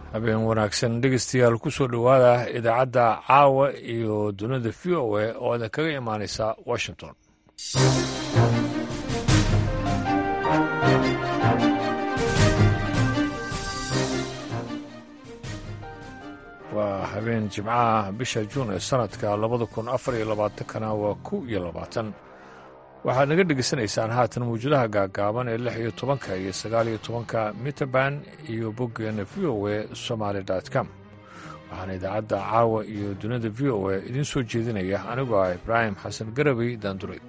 habeen wanaagsan dhegeystayaal ku soo dhowaada idaacadda caawa iyo dunida v o a oo idin kaga imaanaysa washington. waa habeen jimcaha bisha juun ee sanadka 2024 waa 1 waxaad naga dhegeysanaysaan haatan mawjadaha gaagaaban ee 16 iyo 19 mitaban iyo boggeena v o a somaly.com. waxaana idaacadda caawa iyo dunida v o a idiin soo jeedinaya anigoo ah ibraahim xasan garabey daanduray.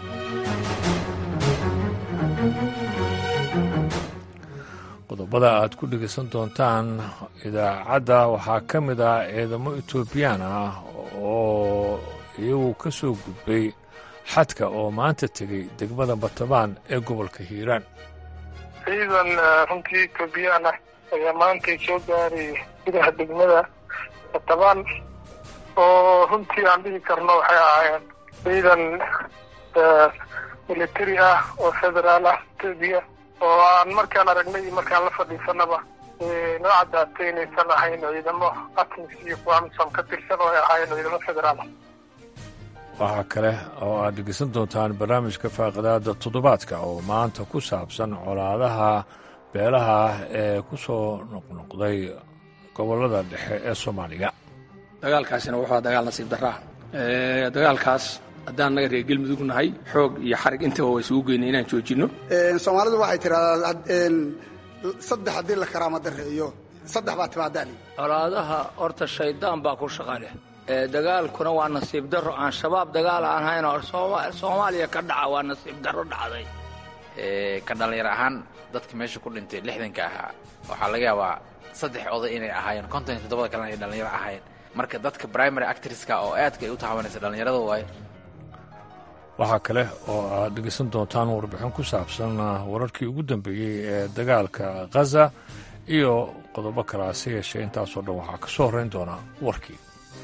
qodobada aad ku dhegeysan doontaan idaacadda waxaa ka mid ah ciidamo etoobiyaan ah oo iyagu ka soo gudbay xadka oo maanta tegey degmada batabaan ee gobolka hiiraan. ciidan runtii etoobiyaan ah ayaa maantay soo gaaray gudaha degmada batabaan oo runtii aan dhihi karno waxay ahaayeen ciidan militari ah oo federaal ah etoobiya oo aan markaan aragnay iyo markaan la fadhiisanaba noo caddaatay inaysan ahayn ciidamo atmis iyo kuwa amisom ka tirsan oo ay ahaayeen ciidamo federaal ah. waxaa kale oo aad dhegeysan doontaan barnaamijka faaqidaada toddobaadka oo maanta ku saabsan colaadaha beelaha ee ku soo noqnoqday gobollada dhexe ee soomaaliya. dagaalkaasina wuxuu dagaal nasiib darra ah. dagaalkaas haddaan naga reer galmudug nahay xoog iyo xarig intaba waa isugu geynay inaan joojinno. soomaalidu waxay tidhahdaa saddex haddii la karaama dareeyo saddex baa timaadaali. colaadaha horta shaydaan baa ku shaqa leh. dagaalkuna waa nasiib darro aan shabaab dagaal aan hayn oo soomaaliya ka dhaca waa nasiib darro dhacday. ka dhallinyar ahaan dadka meesha ku dhintay 60-ka ahaa waxaa laga yaabaa 3 oday inay ahaayeen 57 kalena ay dhallinyaro ahaayeen. marka dadka primary actresska oo aadka ay u taabanaysa dhallinyarada waaye. waxaa kale oo aad dhegeysan doontaan warbixin ku saabsan wararkii ugu dambeeyey ee dagaalka khaza iyo qodobo kale hase yeeshee intaasoo dhan waxaa ka soo horrayn doonaa warkii.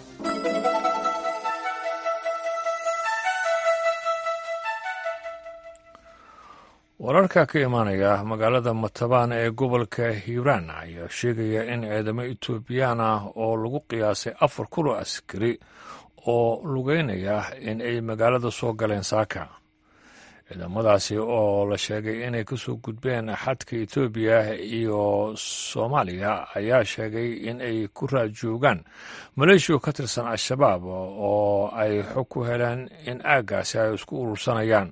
wararka ka imaanaya magaalada matabaan ee gobolka hiiraan ayaa sheegaya in ciidamo etoobiyaan ah oo lagu qiyaasay 4,000 askari oo lugeynaya in ay magaalada soo galeen saaka. ciidamadaasi oo la sheegay inay ka soo gudbeen xadka etoobiya iyo soomaaliya ayaa sheegay in ay ku raadjoogaan maleeshiya ka tirsan al-shabaab oo ay xog ku heleen in aaggaasi ay isku urursanayaan.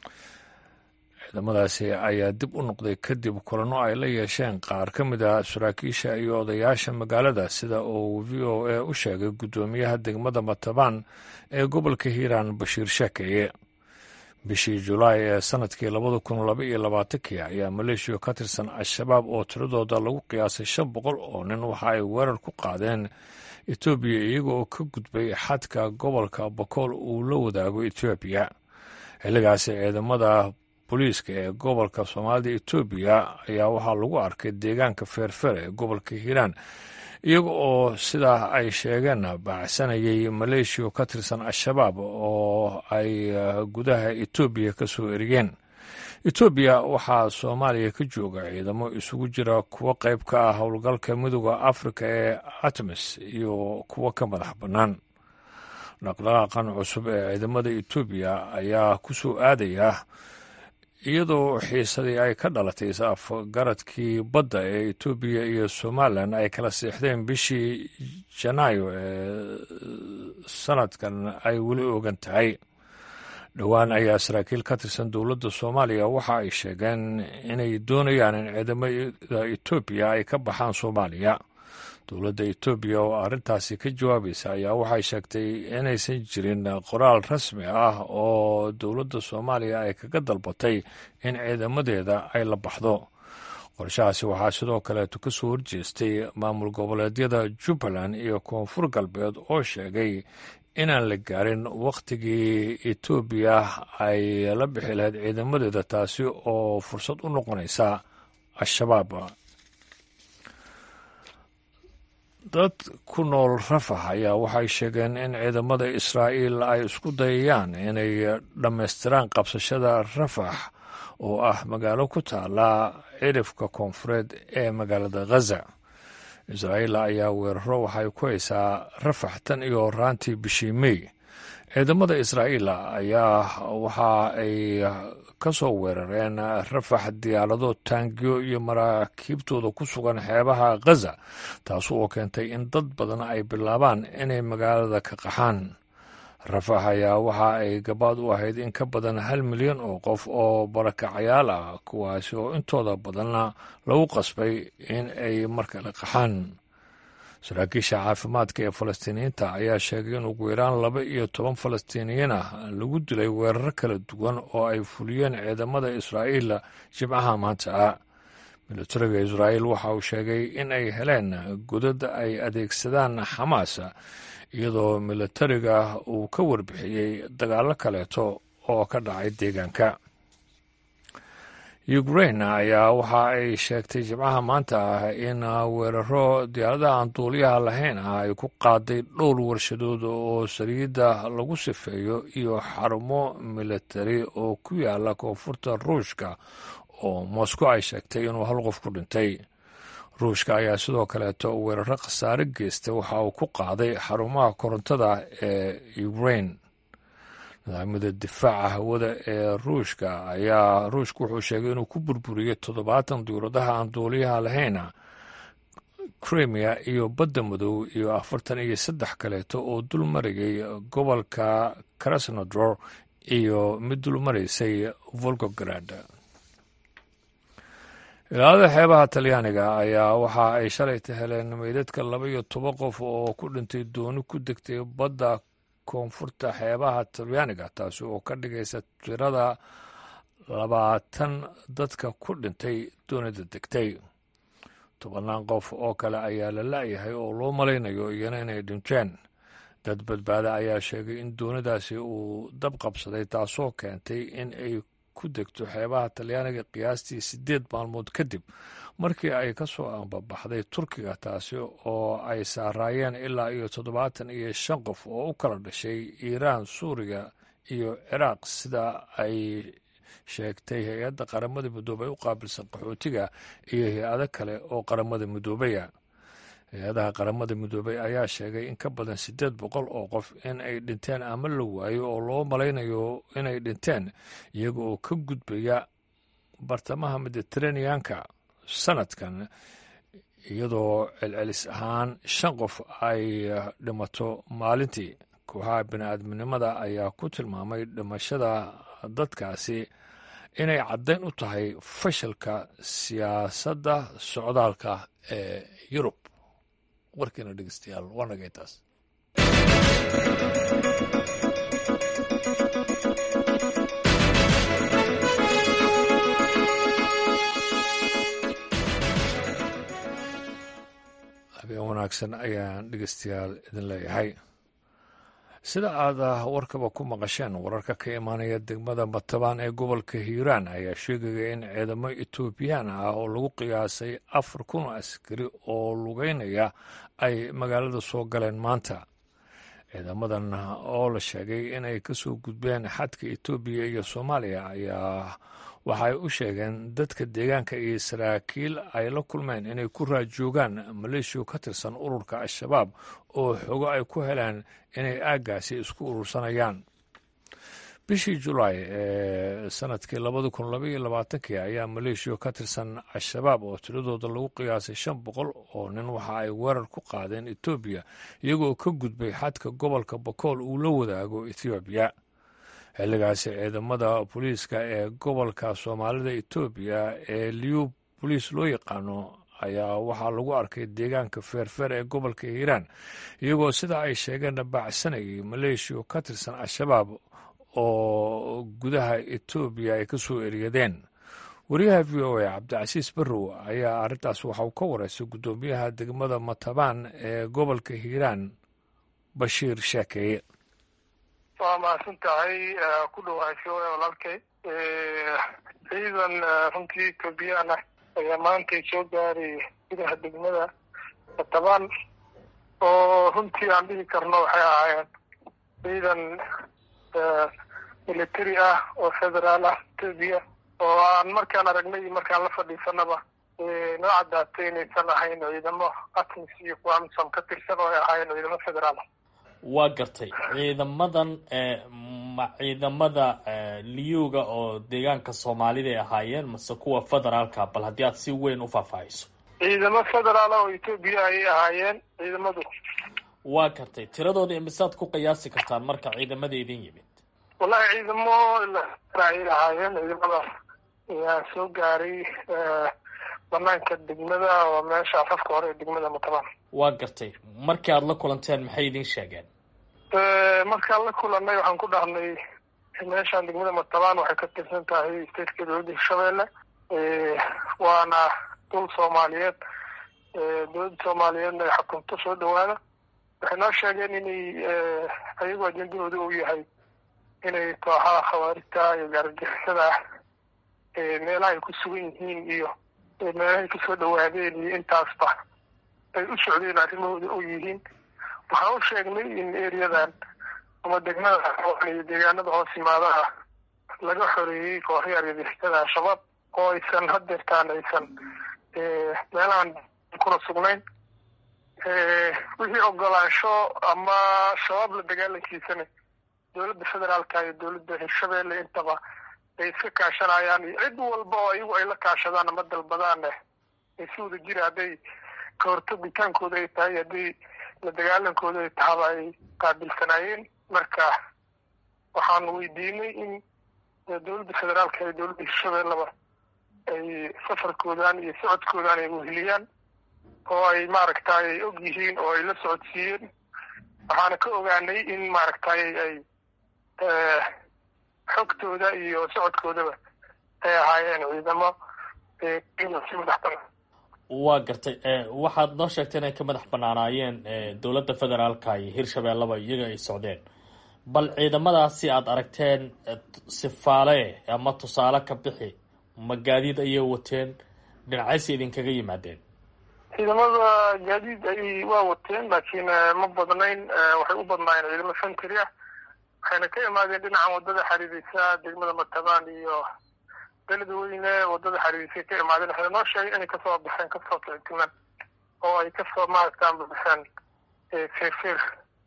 ciidamadaasi ayaa dib u noqday kadib kulanno ay la yeesheen qaar ka mid a saraakiisha iyo odayaasha magaalada sida uu v o a u sheegay guddoomiyaha degmada matabaan ee gobolka hiiraan bashiir sheekeye. bishii julaay ee sanadkii 2022 ayaa maleeshiya ka tirsan al-shabaab oo tiradooda lagu qiyaasay 500 oo nin waxa ay weerar ku qaadeen etoobiya iyaga oo ka gudbay xadka gobolka bakool uu la wadaago etoobiya. xilligaasi ciidamada booliiska ee gobolka soomaalida etoobiya ayaa waxaa lagu arkay deegaanka feerfer ee gobolka hiiraan iyaga oo sidaa ay sheegeen baacsanayay maleeshiya ka tirsan al-shabaab oo ay gudaha etoobiya ka soo eriyeen. etoobiya waxaa soomaaliya ka jooga ciidamo isugu jira kuwo qayb ka ah howlgalka midooda afrika ee atmis iyo kuwo ka madax bannaan. dhaqdhaqaaqan cusub ee ciidamada etoobiya ayaa ku soo aadaya iyadoo xiisadii ay ka dhalatay is-afgaradkii badda ee etoobiya iyo somalilan ay kala seexdeen bishii janaayo ee sanadkan ay weli ogan tahay. dhowaan ayaa saraakiil ka tirsan dowladda soomaaliya waxa ay sheegeen inay doonayaan in ciidamada etoobiya ay ka baxaan soomaaliya. dowladda etoobiya oo arrintaasi ka jawaabaysa ayaa waxay sheegtay inaysan jirin qoraal rasmi ah oo dowladda soomaaliya ay kaga dalbatay in ciidamadeeda ay la baxdo. qorshahaasi waxaa sidoo kaleeto ka soo horjeestay maamul goboleedyada jubbaland iyo koonfur galbeed oo sheegay inaan la gaarin wakhtigii etoobiya ay la bixi lahayd ciidamadeeda taasi oo fursad u noqonaysa al-shabaab. dad ku nool rafax ayaa waxay sheegeen in ciidamada israa'iil ay isku dayayaan inay dhammaystiraan qabsashada rafax oo ah magaalo ku taala cirifka koonfureed ee magaalada ghaza. israa'iil ayaa weeraro waxay ku haysaa rafax tan iyo horaantii bishii mey. ciidamada israa'iil ayaa waxa ay ka soo weerareen rafax diyaarado taangiyo iyo maraakiibtooda ku sugan xeebaha ghaza, taas oo keentay in dad badan ay bilaabaan inay magaalada ka qaxaan. rafax ayaa waxa ay gabaad u ahayd in ka badan 1 milyan oo qof oo barakacayaal ah, kuwaasi oo intooda badanna lagu qasbay in ay markale qaxaan. saraakiisha caafimaadka ee falastiiniyiinta ayaa sheegay in ugu yaraan 12 falastiiniyiin ah lagu dilay weeraro kala duwan oo ay fuliyeen ciidamada israa'iil jimcaha maanta ah. militariga israa'iil waxa uu sheegay in ay heleen godad ay adeegsadaan xamaas, iyadoo militariga uu ka warbixiyey dagaallo kaleeto oo ka dhacay deegaanka. ukraine ayaa waxa ay sheegtay jimcaha maanta ah in weeraro diyaaradaha aan duuliyaha lahayn ah ay ku qaaday dhowr warshadood oo saliidda lagu sifeeyo iyo xarumo militari oo ku yaala koonfurta ruushka, oo moscow ay sheegtay inuu 1 qof ku dhintay. ruushka ayaa sidoo kaleeto weeraro khasaare geystay waxa uu ku qaaday xarumaha korontada ee ukraine. nidaamyada difaaca hawada ee ruushka wuxuu sheegay inuu ku burburiyey 70 diyaaradaha aan duuliyaha lahayn Crimea iyo badda madow iyo 43 kaleeto oo dul marayay gobolka Krasnodar iyo mid dul maraysay Volgograd. ilaalada xeebaha talyaaniga ayaa waxa ay shalay heleen meydadka 12 qof oo ku dhintay dooni ku degtay badda koonfurta xeebaha talyaaniga, taasi oo ka dhigaysa tirada 20 dadka ku dhintay doonida degtay. 10 qof oo kale ayaa la la'yahay oo loo malaynayo iyana inay dhinteen. dad badbaada ayaa sheegay in doonidaasi uu dab qabsaday, taasoo keentay in ay ku degto xeebaha talyaaniga qiyaastii 8 maalmood kadib markii ay ka soo ambabaxday Turkiga, taasi oo ay saaraayeen ilaa iyo 75 qof oo u kala dhashay Iiraan, Suuriya iyo Ciraaq, sida ay sheegtay hay-adda qaramada midoobay u qaabilsan qaxootiga iyo hay-ado kale oo qaramada midoobaya. hay-adaha qaramada midoobay ayaa sheegay in ka badan 800 oo qof in ay dhinteen ama la waayo oo loo malaynayo inay dhinteen iyaga oo ka gudbaya bartamaha Mediterranean-ka sanadkan, iyadoo celcelis ahaan 5 qof ay dhimato maalintii. kooxaha bini'aadminimada ayaa ku tilmaamay dhimashada dadkaasi inay caddayn u tahay fashalka siyaasadda socdaalka ee Yurub. warkiina dhegeystayaal waa nagay taas. habeen wanaagsan ayaan dhegeystayaal idin leeyahay. sida aad warkaba ku maqasheen, wararka ka imaanaya degmada Matabaan ee gobolka Hiiraan ayaa sheegaya in ciidamo Etoobiyaan ah oo lagu qiyaasay 4,000 askari oo lugeynaya ay magaalada soo galeen maanta. ciidamadan oo la sheegay inay ka soo gudbeen xadka Etoobiya iyo Soomaaliya ayaa waxay u sheegeen dadka deegaanka iyo saraakiil ay la kulmeen inay ku raajoogaan maleeshiyo ka tirsan ururka Al-Shabaab oo xogo ay ku heleen inay aaggaasi isku urursanayaan. bishii Julaay ee sanadkii 2022 ayaa maleeshiyo ka tirsan Al-Shabaab oo tiradooda lagu qiyaasay 500 oo nin waxa ay weerar ku qaadeen Etoobiya iyagoo ka gudbay xadka gobolka Bakool uu la wadaago Etoobiya. xilligaasi ciidamada booliiska ee gobolka Soomaalida Etoobiya ee Liu Police loo yaqaano ayaa waxaa lagu arkay deegaanka Feerfeer ee gobolka Hiiraan iyagoo sida ay sheegeen baacsanayay maleeshiyo ka tirsan Al-Shabaab oo gudaha Etoobiya ay ka soo eriyadeen. wariyaha VOA Cabdicasiis Barrow ayaa arrintaas waxa uu ka wareysay guddoomiyaha degmada Matabaan ee gobolka Hiiraan, Bashiir Sheekeye. waa mahadsan tahay ku dhawaasho walaalkay. ciidan runtii Etoobiyaan ah ayaa maanta soo gaaray gudaha degmada Matabaan oo runtii aan dhihi karno waxay ahaayeen ciidan military ah oo federaal ah Etoobiya, oo aan markaan aragnay markaan la fadhiisanaba noo caddaatay inaysan ahayn ciidamo atmis iyo kuwa amisom ka tirsan oo ay ahaayeen ciidamo federaal. waa gartay ciidamadan ma ciidamada liyuga oo deegaanka soomaalida ay ahaayeen mase kuwa federaalka? bal haddii aad si weyn u faahfaahiso. ciidamo federaal oo Ethiopia ayay ahaayeen ciidamadu. waa gartay tiradooda imisaad ku qiyaasi kartaan marka ciidamada idin yimid? wallahi ciidamo ay ahaayeen ciidamadaas ayaa soo gaaray banaanka degmada oo meesha afafka hore ee degmada Matabaan. waa gartay markii aad la kulanteen maxay idin sheegeen? markaan la kulannay waxaan ku dhahnay meeshaan degmada Matabaan waxay ka tirsan tahay stateka dowladda Hirshabelle, waana dul Soomaaliyeed, dowladda Soomaaliyeedna ay xukunto soo dhawaada. waxay noo sheegeen inay ayagu ajendadooda uu yahay inay kooxaha khawaarijta iyo gaarigixisada meelaha ay ku sugan yihiin iyo meelahay kasoo dhawaadeen iyo intaasba ay u socdeen arrimahooda u yihiin. waxaan u sheegnay in eriyadan ama degmada iyo deegaanada hoos yimaadaha laga xoreeyey kooxihii argagixisada al-shabaab oo aysan hadeertaan aysan meelahan kuna sugnayn. wixii ogolaansho ama shabaab la dagaalankiisana dowladda federaalka iyo dowladda Hirshabelle intaba ay iska kaashanayaan, iyo cid walba oo ayagu ay la kaashadaan ama dalbadaan ay si wada jira hadday ka hortagitaankooda ay tahay, hadday la dagaalankooda ay tahaba ay qaabilsanaayeen. marka waxaan weydiinay in dowladda federaalka iyo dowladda Hirshabelleba ay safarkoodan iyo socodkoodan ay weheliyaan oo ay maaragtay ay og yihiin oo ay la socodsiiyeen. waxaana ka ogaanay in maaragtay ay xogtooda iyo socodkoodaba ay ahaayeen ciidamo si madax banaan. waa gartay waxaad noo sheegtay inay ka madax banaanaayeen dowladda federaalka iyo Hirshabelleba iyaga ay socdeen. bal ciidamadaasi aad aragteen sifaale ama tusaale ka bixi, ma gaadiid ayay wateen? dhinacaysi idinkaga yimaadeen? ciidamada gaadiid ay waa wateen laakiin ma badnayn. waxay u badnaayeen ciidamo infantry ah, waxayna ka imaadeen dhinacan wadada xariirisa degmada Matabaan iyo beledweyne. wadada xariirisay ka imaadeen. waxay noo sheegay inay kasoo baxeen kasoo kicitimaan oo ay kasoo maaragtaan baxeen feerfeer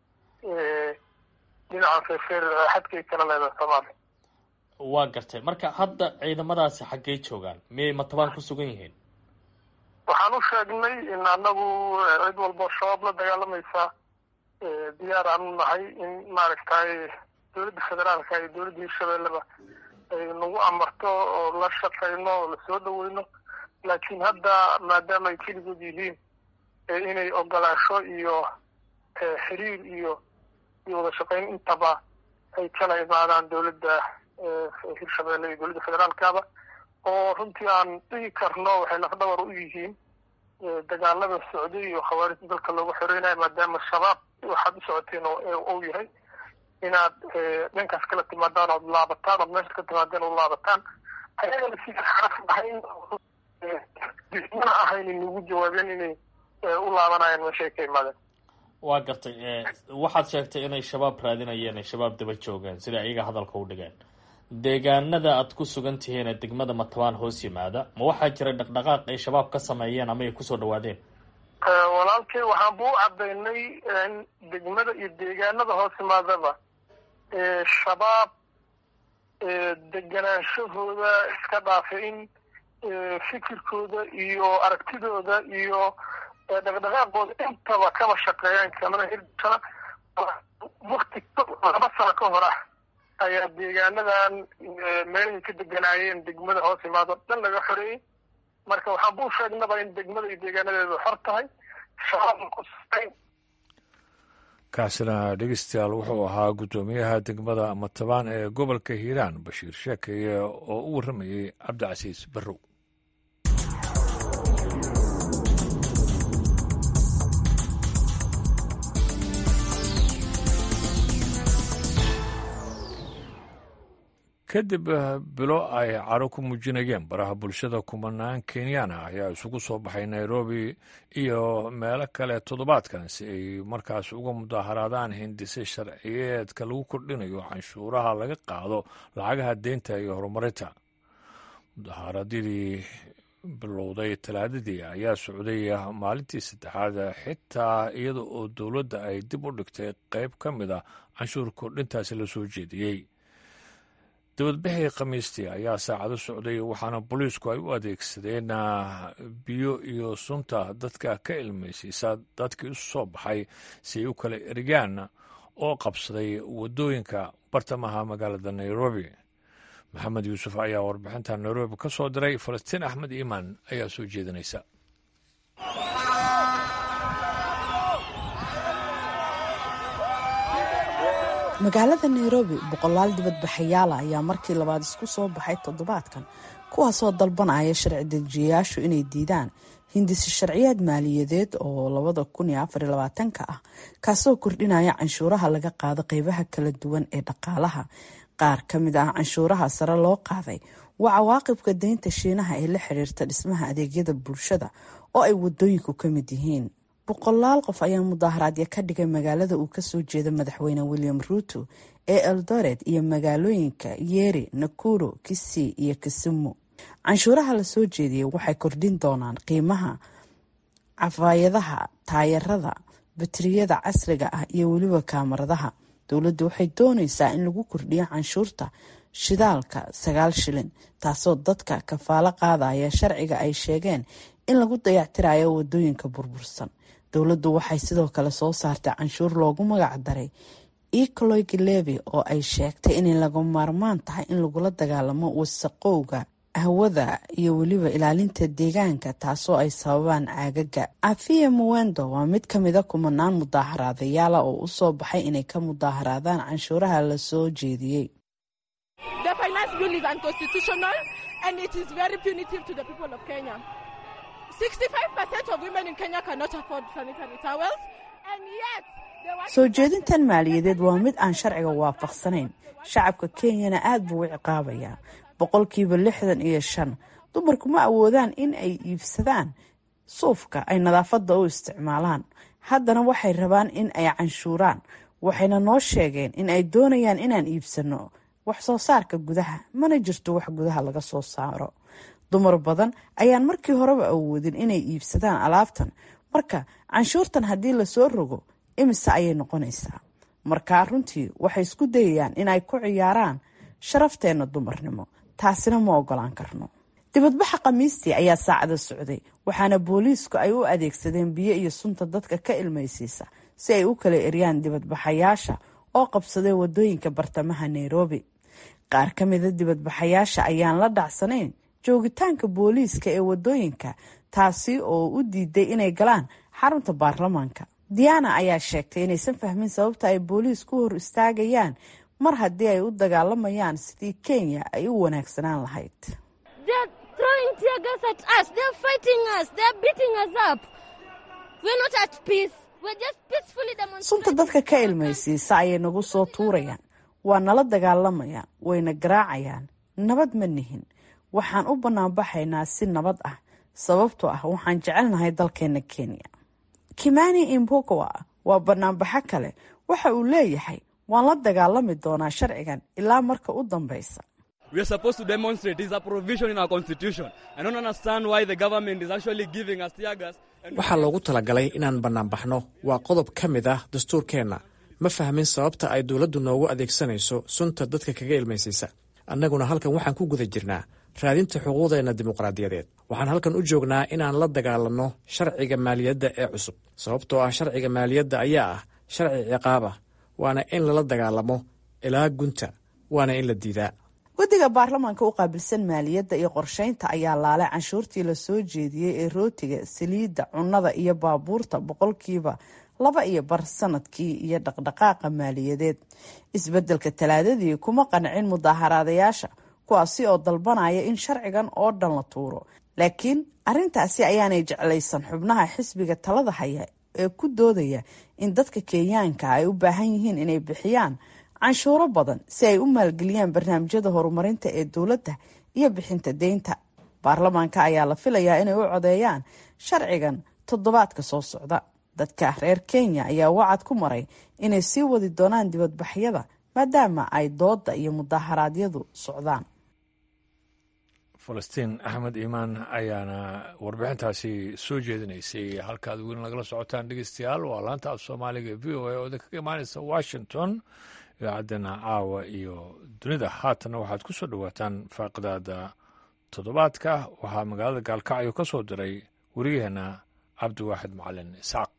dhinaca feerfeer xadkay kala leedahay Soomaaliya. waa gartay marka hadda ciidamadaasi xaggay joogaan? miyay Matabaan ku sugan yihiin? waxaan u sheegnay in anagu cid walba shabaab la dagaalamaysa diyaar aan u nahay in maaragtay dowladda federaalka iyo dowladda Hirshabelleba ay nagu amarto oo la shaqeyno oo lasoo dhaweyno. laakiin hadda maadaama ay keligood yihiin inay ogolaansho iyo xiriir iyo wada shaqeyn intaba ay kala imaadaan dowladda Hirshabelle iyo dowladda federaalkaba, oo runtii aan dhihi karno waxay lafdhabar u yihiin dagaalada socday iyo khawaarijta dalka loogu xoreynayo. maadaama shabaab waxaad u socoteen oo yahay inaad dhankaas kala timaadaan ood laabataan, ood meesha ka timaadeen oo laabataan. ayagana si xaraf ahayn mana ahayn inagu jawaabeen inay u laabanayaan meeshay ka imaadeen. waa gartay waxaad sheegtay inay shabaab raadinayeen, ay shabaab daba joogeen sida iyaga hadalka u dhigeen. deegaanada aad ku sugan tihiin ee degmada Matabaan hoos yimaada, ma waxaa jira dhaqdhaqaaq ay shabaab ka sameeyeen ama ay kusoo dhawaadeen? walaalkay waxaan buu cadaynay in degmada iyo deegaanada hoos yimaadaba shabaab deganaanshahooda iska dhaafay in fikirkooda iyo aragtidooda iyo dhaqdhaqaaqooda intaba kama shaqeeyaan kamana hirsana. wakti 2 sano ka hor ah ayaa deegaanadan meelahay ka deganaayeen degmada hoos yimaado dhan laga xoreeyey. marka waxaan buu sheegnaba in degmada iyo deegaanadeedu xor tahay, shabaabna ku sugayn. kaasina dhegeystayaal wuxuu ahaa guddoomiyaha degmada Matabaan ee gobolka Hiiraan, Bashiir Sheekeye, oo u warramayey Cabdicasiis Barrow. kadib bilo ay caro ku muujinayeen baraha bulshada, kumanaan Kenyaan ah ayaa isugu soo baxay Nairobi iyo meelo kale toddobaadkan si ay markaas uga mudaharaadaan hindise sharciyeedka lagu kordhinayo canshuuraha laga qaado lacagaha deynta iyo horumarinta. mudaharaadyadii bilowday talaadadii ayaa socday maalintii saddexaad xitaa iyada oo dowladda ay dib u dhigtay qayb ka mid a canshuur kordhintaasi la soo jeediyey. dibadbixii khamiistii ayaa saacado socday waxaana booliisku ay u adeegsadeen biyo iyo sunta dadka ka ilmaysiisa dadkii isu soo baxay si ay u kala erigaan oo qabsaday waddooyinka bartamaha magaalada nairobi. maxamed yuusuf ayaa warbixinta nairobi ka soo diray. falastiin axmed iimaan ayaa soo jeedinaysa. magaalada nairobi boqolaal dibadbaxayaala ayaa markii labaad isku soo baxay toddobaadkan, kuwaasoo dalbanaya sharci dejiyayaashu inay diidaan hindisi sharciyeed maaliyadeed oo 2024 ah, kaasoo kordhinaya canshuuraha laga qaado qeybaha kala duwan ee dhaqaalaha. qaar ka mid ah canshuuraha sare loo qaaday waa cawaaqibka deynta shiinaha ee la xiriirta dhismaha adeegyada bulshada oo ay wadooyinku ka mid yihiin. boqolaal qof ayaa mudaaharaadya ka dhigay magaalada uu kasoo jeeda madaxweyne William Ruto ee Eldoret iyo magaalooyinka Nyeri, Nakuru, Kisii iyo Kisumu. canshuuraha la soo jeediyey waxay kordhin doonaan qiimaha cafaayadaha, taayarada, bateriyada casriga ah iyo weliba kaamaradaha. dowladdu waxay doonaysaa in lagu kordhiyo canshuurta shidaalka 9 shilin, taasoo dadka kafaalo qaadaya sharciga ay sheegeen in lagu dayactirayo wadooyinka burbursan. dowladdu waxay sidoo kale soo saartay canshuur loogu magac daray ecology levy oo ay sheegtay inay laga maarmaan tahay in lagula dagaalamo wasaqowga hawada iyo weliba ilaalinta deegaanka, taasoo ay sababaan caagaga. Afia Muwendo waa mid ka mid a kumanaan mudaaharaadayaal oo u soo baxay inay ka mudaaharaadaan canshuuraha la soo jeediyey. The finance bill is unconstitutional and it is very punitive to the people of Kenya. 65% of women in Kenya cannot afford sanitary towels and yet soo jeedintan maaliyadeed waa mid aan sharciga waafaqsanayn. shacabka Kenyana aad buu u ciqaabayaa. 65% dumarku ma awoodaan in ay iibsadaan suufka ay nadaafadda u isticmaalaan. haddana waxay rabaan in ay canshuuraan. waxayna noo sheegeen in ay doonayaan inaan iibsano wax soo saarka gudaha, mana jirto wax gudaha laga soo saaro. dumar badan ayaan markii horeba awoodin inay iibsadaan alaabtan, marka canshuurtan haddii la soo rogo imise ayay noqonaysaa. markaa runtii waxay isku dayayaan in ay ku ciyaaraan sharafteena dumarnimo, taasina ma ogolaan karno. dibadbaxa khamiistii ayaa saacada socday, waxaana booliisku ay u adeegsadeen biyo iyo sunta dadka ka ilmaysiisa si ay u kala eriyaan dibadbaxayaasha oo qabsaday wadooyinka bartamaha Nairobi. qaar ka mid ah dibadbaxayaasha ayaan la dhacsanayn joogitaanka booliiska ee wadooyinka, taasi oo u diiday inay galaan xarunta baarlamaanka. Diana ayaa sheegtay inaysan fahmin sababta ay booliisku hor istaagayaan mar haddii ay u dagaalamayaan sidii Kenya ay u wanaagsanaan lahayd. sunta dadka ka ilmaysiisa ayay nagu soo tuurayaan, waa nala dagaalamayaan, wayna garaacayaan. nabad ma nihin. waxaan u banaanbaxaynaa si nabad ah sababtoo ah waxaan jecelnahay dalkeena Kenya. Kimani Imbokowa waa banaanbaxa kale. waxa uu leeyahay waan la dagaalami doonaa sharcigan ilaa marka u dambaysa. We are supposed to demonstrate. It is a provision in our constitution. I don't understand why the government is actually giving us tear gas. waxaa loogu talagalay inaan banaanbaxno, waa qodob ka mid ah dastuurkeenna. ma fahmin sababta ay dowladdu noogu adeegsanayso sunta dadka kaga ilmaysiisa. annaguna halkan waxaan ku guda jirnaa raadinta xuquuqdeena dimuqraadiyadeed. waxaan halkan u joognaa inaan la dagaalanno sharciga maaliyadda ee cusub, sababtoo ah sharciga maaliyadda ayaa ah sharci ciqaaba, waana in lala dagaalamo ilaa gunta, waana in la diidaa. guddiga baarlamaanka u qaabilsan maaliyadda iyo qorsheynta ayaa laalay canshuurtii la soo jeediyey ee rootiga, saliidda, cunnada iyo baabuurta 2.2% sanadkii iyo dhaqdhaqaaqa maaliyadeed. isbeddelka talaadadii kuma qancin mudaaharaadayaasha, kuwaasi oo dalbanaya in sharcigan oo dhan la tuuro. laakiin arrintaasi ayaanay jeclaysan xubnaha xisbiga talada haya ee ku doodaya in dadka Kenyaanka ay u baahan yihiin inay bixiyaan canshuuro badan si ay u maalgeliyaan barnaamijyada horumarinta ee dowladda iyo bixinta deynta. baarlamaanka ayaa la filayaa inay u codeeyaan sharcigan toddobaadka soo socda. dadka reer Kenya ayaa wacad ku maray inay sii wadi doonaan dibadbaxyada maadaama ay dooda iyo mudaharaadyadu socdaan. falastiin axmed iimaan ayaana warbixintaasi soo jeedinaysay. halkaad weli nagala socotaan dhegeystayaal waa laanta af soomaaliga v o a oo idinkaga imaanaysa washington, idaacaddeenna caawa iyo dunida. haatanna waxaad ku soo dhowaataan faaqidaada toddobaadka. waxaa magaalada gaalkacyo ka soo diray wariyaheenna cabdiwaaxid macalin isxaaq.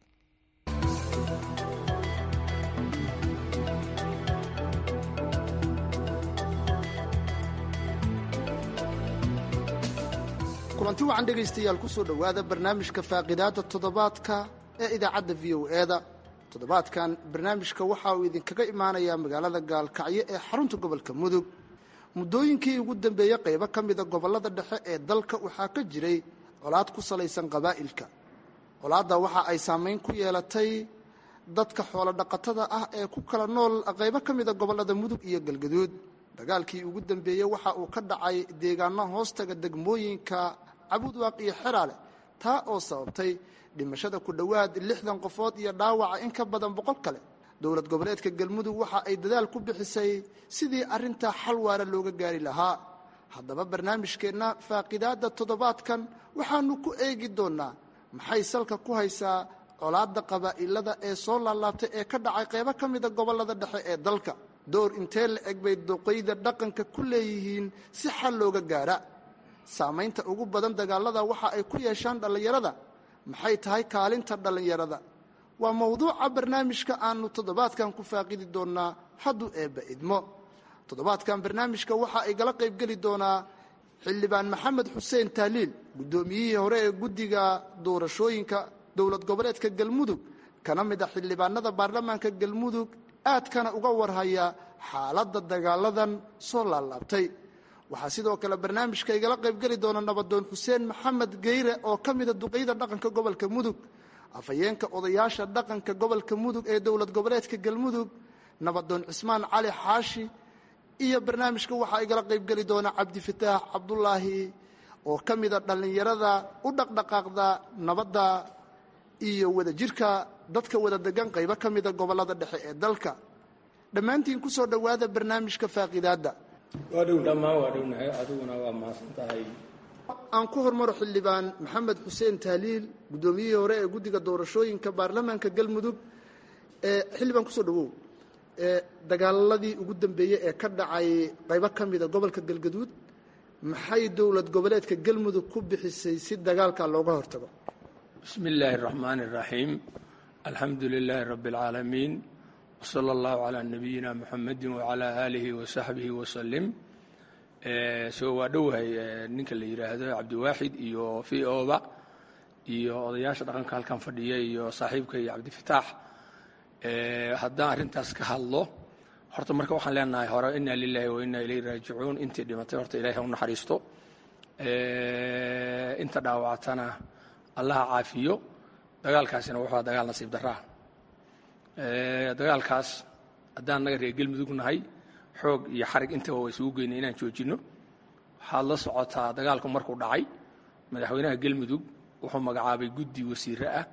kulanti wacan dhegaystayaal ku soo dhowaada barnaamijka faaqidaadda toddobaadka ee idaacadda v o e-da. toddobaadkan barnaamijka waxa uu idinkaga imaanayaa magaalada gaalkacyo ee xarunta gobolka mudug. muddooyinkii ugu dambeeyey qaybo ka mida gobollada dhexe ee dalka waxaa ka jiray colaad ku salaysan qabaa'ilka. colaadda waxa ay saamayn ku yeelatay dadka xoolo dhaqatada ah ee ku kala nool qaybo ka mida gobollada mudug iyo galgaduud. dagaalkii ugu dambeeyey waxa uu ka dhacay deegaano hoostaga degmooyinka cabudwaaq iyo xeraale, taa oo sababtay dhimashada ku dhowaad 60 qofood iyo dhaawaca in ka badan 100 kale. dowlad goboleedka galmudug waxa ay dadaal ku bixisay sidii arrintaa xal waara looga gaari lahaa. haddaba barnaamijkeenna faaqidaadda toddobaadkan waxaannu ku eegi doonnaa maxay salka ku haysaa colaadda qabaa'ilada ee soo laalaabtay ee ka dhacay qaybo ka mida gobollada dhexe ee dalka. door intee la eg bay duqayda dhaqanka ku leeyihiin si xal looga gaara. saamaynta ugu badan dagaalada waxa ay ku yeeshaan dhallinyarada. maxay tahay kaalinta dhallinyarada? waa mowduuca barnaamijka aannu toddobaadkan ku faaqidi doonnaa hadduu eebba idmo. toddobaadkan barnaamijka waxa ay gala qaybgeli doonaa xildhibaan maxamed xuseen taaliil, guddoomiyihii hore ee guddiga doorashooyinka dowlad goboleedka galmudug, kana mid a xildhibaanada baarlamaanka galmudug, aadkana uga warhaya xaaladda dagaaladan soo laalaabtay. waxaa sidoo kale barnaamijka igala qaybgeli doona nabadoon xuseen maxamed geyre oo ka mida duqayda dhaqanka gobolka mudug, afhayeenka odayaasha dhaqanka gobolka mudug ee dowlad goboleedka galmudug nabadoon cismaan cali xaashi, iyo barnaamijka waxaa igala qaybgeli doona cabdifataax cabdulaahi oo ka mida dhallinyarada u dhaqdhaqaaqda nabadda iyo wadajirka dadka wada degan qaybo ka mida gobollada dhexe ee dalka. dhammaantiin ku soo dhowaada barnaamijka faaqidaadda. dhammaan waa dhownahay, adiguna waa mahadsan tahay. aan ku hormaro xildhibaan maxamed xuseen taaliil, guddoomiyihii hore ee guddiga doorashooyinka baarlamaanka galmudug. xildhibaan kusoo dhawow. dagaaladii ugu dambeeyey ee ka dhacay qaybo ka mida gobolka galgaduud, maxay dowlad goboleedka galmudug ku bixisay si dagaalka looga hortago? bismi illaahi araxmaani araxiim, alxamdu lilaahi rabbi alcaalamiin, wsala allahu calaa nabiyina muxamedin wacalaa aalihi wasaxbihi wasalim. soo waa dhowahay ninka la yidhaahdo cabdiwaaxid iyo v-oba iyo odayaasha dhaqanka halkan fadhiya iyo saaxiibka iyo cabdifataax. haddaan arrintaas ka hadlo, horta marka waxaan leenahay hore inaa lilaahi wa inaa ilayhi raajicuun. intii dhimatay horta ilahay ha u naxariisto, inta dhaawactana allaha caafiyo. dagaalkaasina wuxuu dagaal nasiib daraa. dagaalkaas haddaan naga reer galmudug nahay, xoog iyo xarig intaba waa isugu geynay inaan joojinno. waxaad la socotaa dagaalku markuu dhacay, madaxweynaha galmudug wuxuu magacaabay guddi wasiire ah,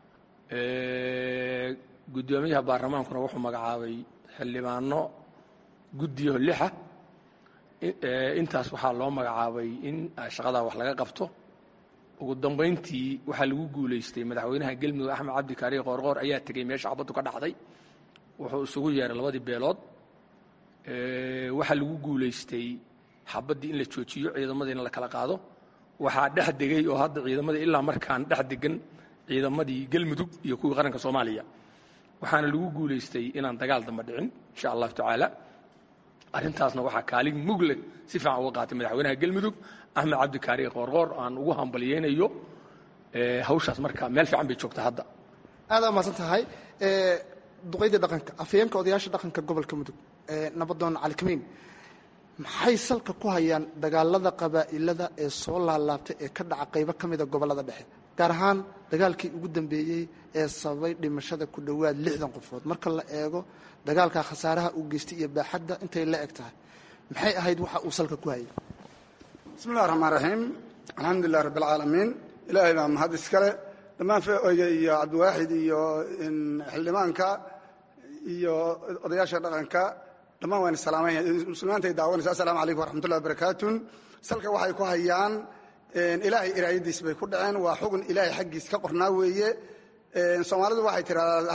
guddoomiyaha baarlamaankuna wuxuu magacaabay xildhibaano guddiyo 6 ah. intaas waxaa loo magacaabay in shaqadaa wax laga qabto. ugu dambayntii waxaa lagu guulaystay madaxweynaha galmudug axmed cabdi kaariye qoorqoor ayaa tegey meesha xabaddu ka dhacday. wuxuu isugu yeeray labadii beelood. waxaa lagu guulaystay xabaddii in la joojiyo, ciidamadiina la kala qaado. waxaa dhex degay oo hadda ciidamadii ilaa markaan dhex degan ciidamadii galmudug iyo kuwii qaranka soomaaliya. waxaana lagu guulaystay inaan dagaal damba dhicin insha allahu tacaala. arrintaasna waxaa kaalin mugle si fiican uga qaatay madaxweynaha galmudug axmed cabdi kaariye qoorqoor. aan ugu hambalyeynayo hawshaas. marka meel fiican bay joogtaa hadda. aad aa mahadsan tahay. duqayda dhaqanka, afhayeenka odayaasha dhaqanka gobolka mudug nabadoon cali kamiin, maxay salka ku hayaan dagaalada qabaa'ilada ee soo laalaabtay ee ka dhaca qaybo ka mida gobollada dhexe, gaar ahaan dagaalkii ugu dambeeyey ee sababay dhimashada ku dhowaad 60 qofood? marka la eego dagaalka khasaaraha uu geystay iyo baaxadda intay la eg tahay, maxay ahayd waxa uu salka ku hayay? bismi illahi raxmaan raxiim, alxamdulilah rabbi alcaalamiin. ilaahay baa mahad iskale. dhammaan feoyga iyo cabdiwaaxid iyo xildhibaanka iyo odayaasha dhaqanka dhammaan waan salaamay muslimiinta ay daawanaysa assalaamu calaykum waraxmatullahi wabarakaatu salka waxay ku hayaan ilaahay iraayadiis bay ku dhaceen waa xugun ilaahay xaggiis ka qornaa weeye soomaalidu waxay tiraahdaa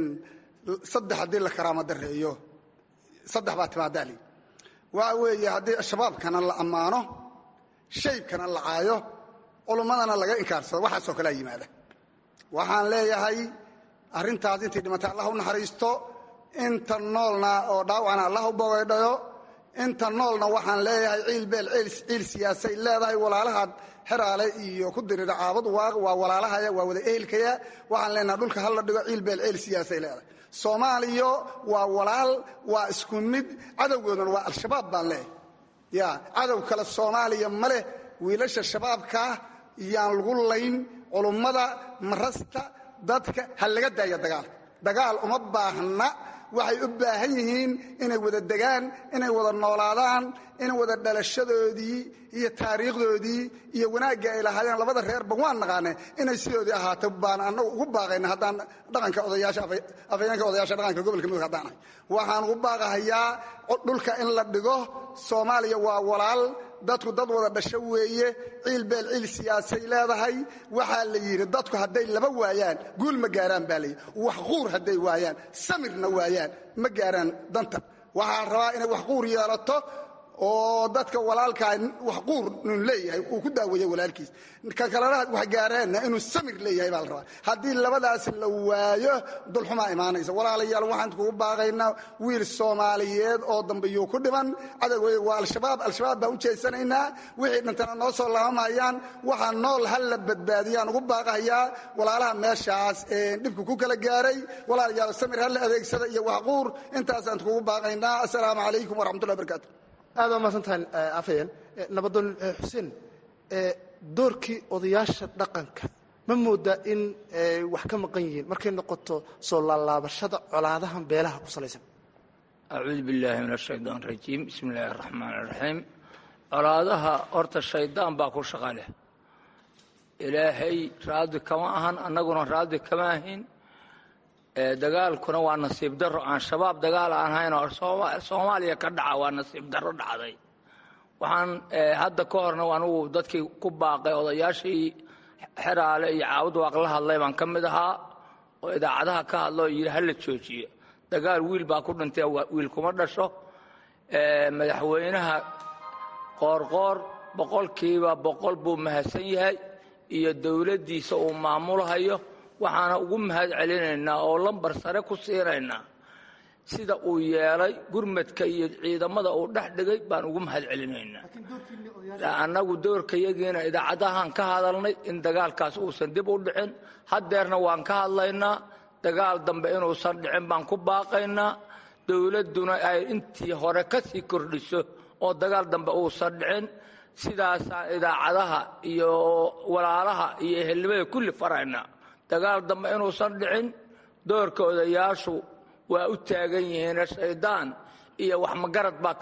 saddex haddii la karaama dareeyo saddex baa timaadaali waxa weeye haddii shabaabkana la ammaano shaybkana la caayo culummadana laga inkaarsado waxaasoo kalea yimaada waxaan leeyahay arrintaas intii dhimatay allah u naxariisto inta noolna oo dhaawacna allah u bogaydhayo inta noolna waxaan leeyahay ciilbeel ciil siyaasay leedahay walaalaha xeraale iyo ku dirira caabad waa walaalahaya waa wada ehelkaya waxaan leenahay dhulka hal la dhigo ciilbeel ciil siyaasay leedahay soomaaliya waa walaal waa isku mid cadowgooduna waa al-shabaab baan leeyahay ya cadow kale soomaaliya ma leh wiilasha shabaabkaa iyaan lagu layn culummada marasta dadka ha laga daaya dagaal uma baahna waxay u baahan yihiin inay wada degaan inay wada noolaadaan in wada dhalashadoodii iyo taariikhdoodii iyo wanaagga ay lahaayeen labada reerba waan naqaane inay sidoodii ahaato baan annagu ugu baaqayna haddaan dhaqanka odayaasha afayeenka odayaasha dhaqanka gobolka mudug haddaan ahay waxaan ugu baaqahayaa dhulka in la dhigo soomaaliya waa walaal dadku dad wada dhasho weeye ciilbeel ciil siyaasay leedahay waxaa la yidhi dadku hadday laba waayaan guul ma gaaraan baa layidhi wax quur hadday waayaan samirna waayaan ma gaaraan danta waxaa rabaa inay wax quur yeelato oo dadka walaalkaa wax quur nun leeyahay uu ku daaweeya walaalkiis kan kalena wax gaareenna inuu samir leeyahay baa la rabaa haddii labadaas la waayo dulxumaa imaanaysa walaalayaal waxaan kugu baaqaynaa wiil soomaaliyeed oo dambiyuu ku dhiman cadowgeeda waa al-shabaab baan u jeesanaynaa wixii dhintana noo soo laabamayaan waxaa nool hal la badbaadiyaan ugu baaqahayaa walaalaha meeshaas dhibku ku kala gaaray walaalayaal samir hal la adeegsada iyo wax quur intaasaan kugu baaqaynaa assalaamu calaykum waraxmatullahi wabarakaatu aad waa mahadsantahay afhayeen nabadoon xuseen doorkii odayaasha dhaqanka ma moodaa in wax ka maqan yihiin markay noqoto soo laalaabashada colaadahan beelaha ku salaysan acuudu billaahi min ashaytaan rajiim bismi illaahi araxmaan iraxiim colaadaha horta shaydaan baa ku shaqa leh ilaahay raadi kama ahan annaguna raadi kama ahin dagaalkuna waa nasiib daro aan shabaab dagaal aan hayn oo soomaaliya ka dhaca waa nasiib daro dhacday waxaan hadda ka horna anugu dadkii ku baaqay odayaashii xeraale iyo caabud waaq la hadlay baan ka mid ahaa oo idaacadaha ka hadla oo yidhi hala joojiyo dagaal wiil baa ku dhintay wiil kuma dhasho madaxweynaha qoorqoor boqolkiiba boqol buu mahadsan yahay iyo dowladdiisa uu maamulhayo waxaana ugu mahad celinaynaa oo lambar sare ku siinaynaa sida uu yeelay gurmadka iyo ciidamada uu dhex dhigay baan ugu mahad celinaynaa annagu doorkayagiina idaacadahaan ka hadalnay in dagaalkaas uusan dib u dhicin haddeerna waan ka hadlaynaa dagaal dambe inuusan dhicin baan ku baaqaynaa dowladduna ay intii hore ka sii kordhiso oo dagaal dambe uusan dhicin sidaasaan idaacadaha iyo walaalaha iyo ehelnimada kulli faraynaa dagaal dambe inuusan dhicin doorka odayaashu waa u taagan yihiin shaydaan iyo wax magarad baa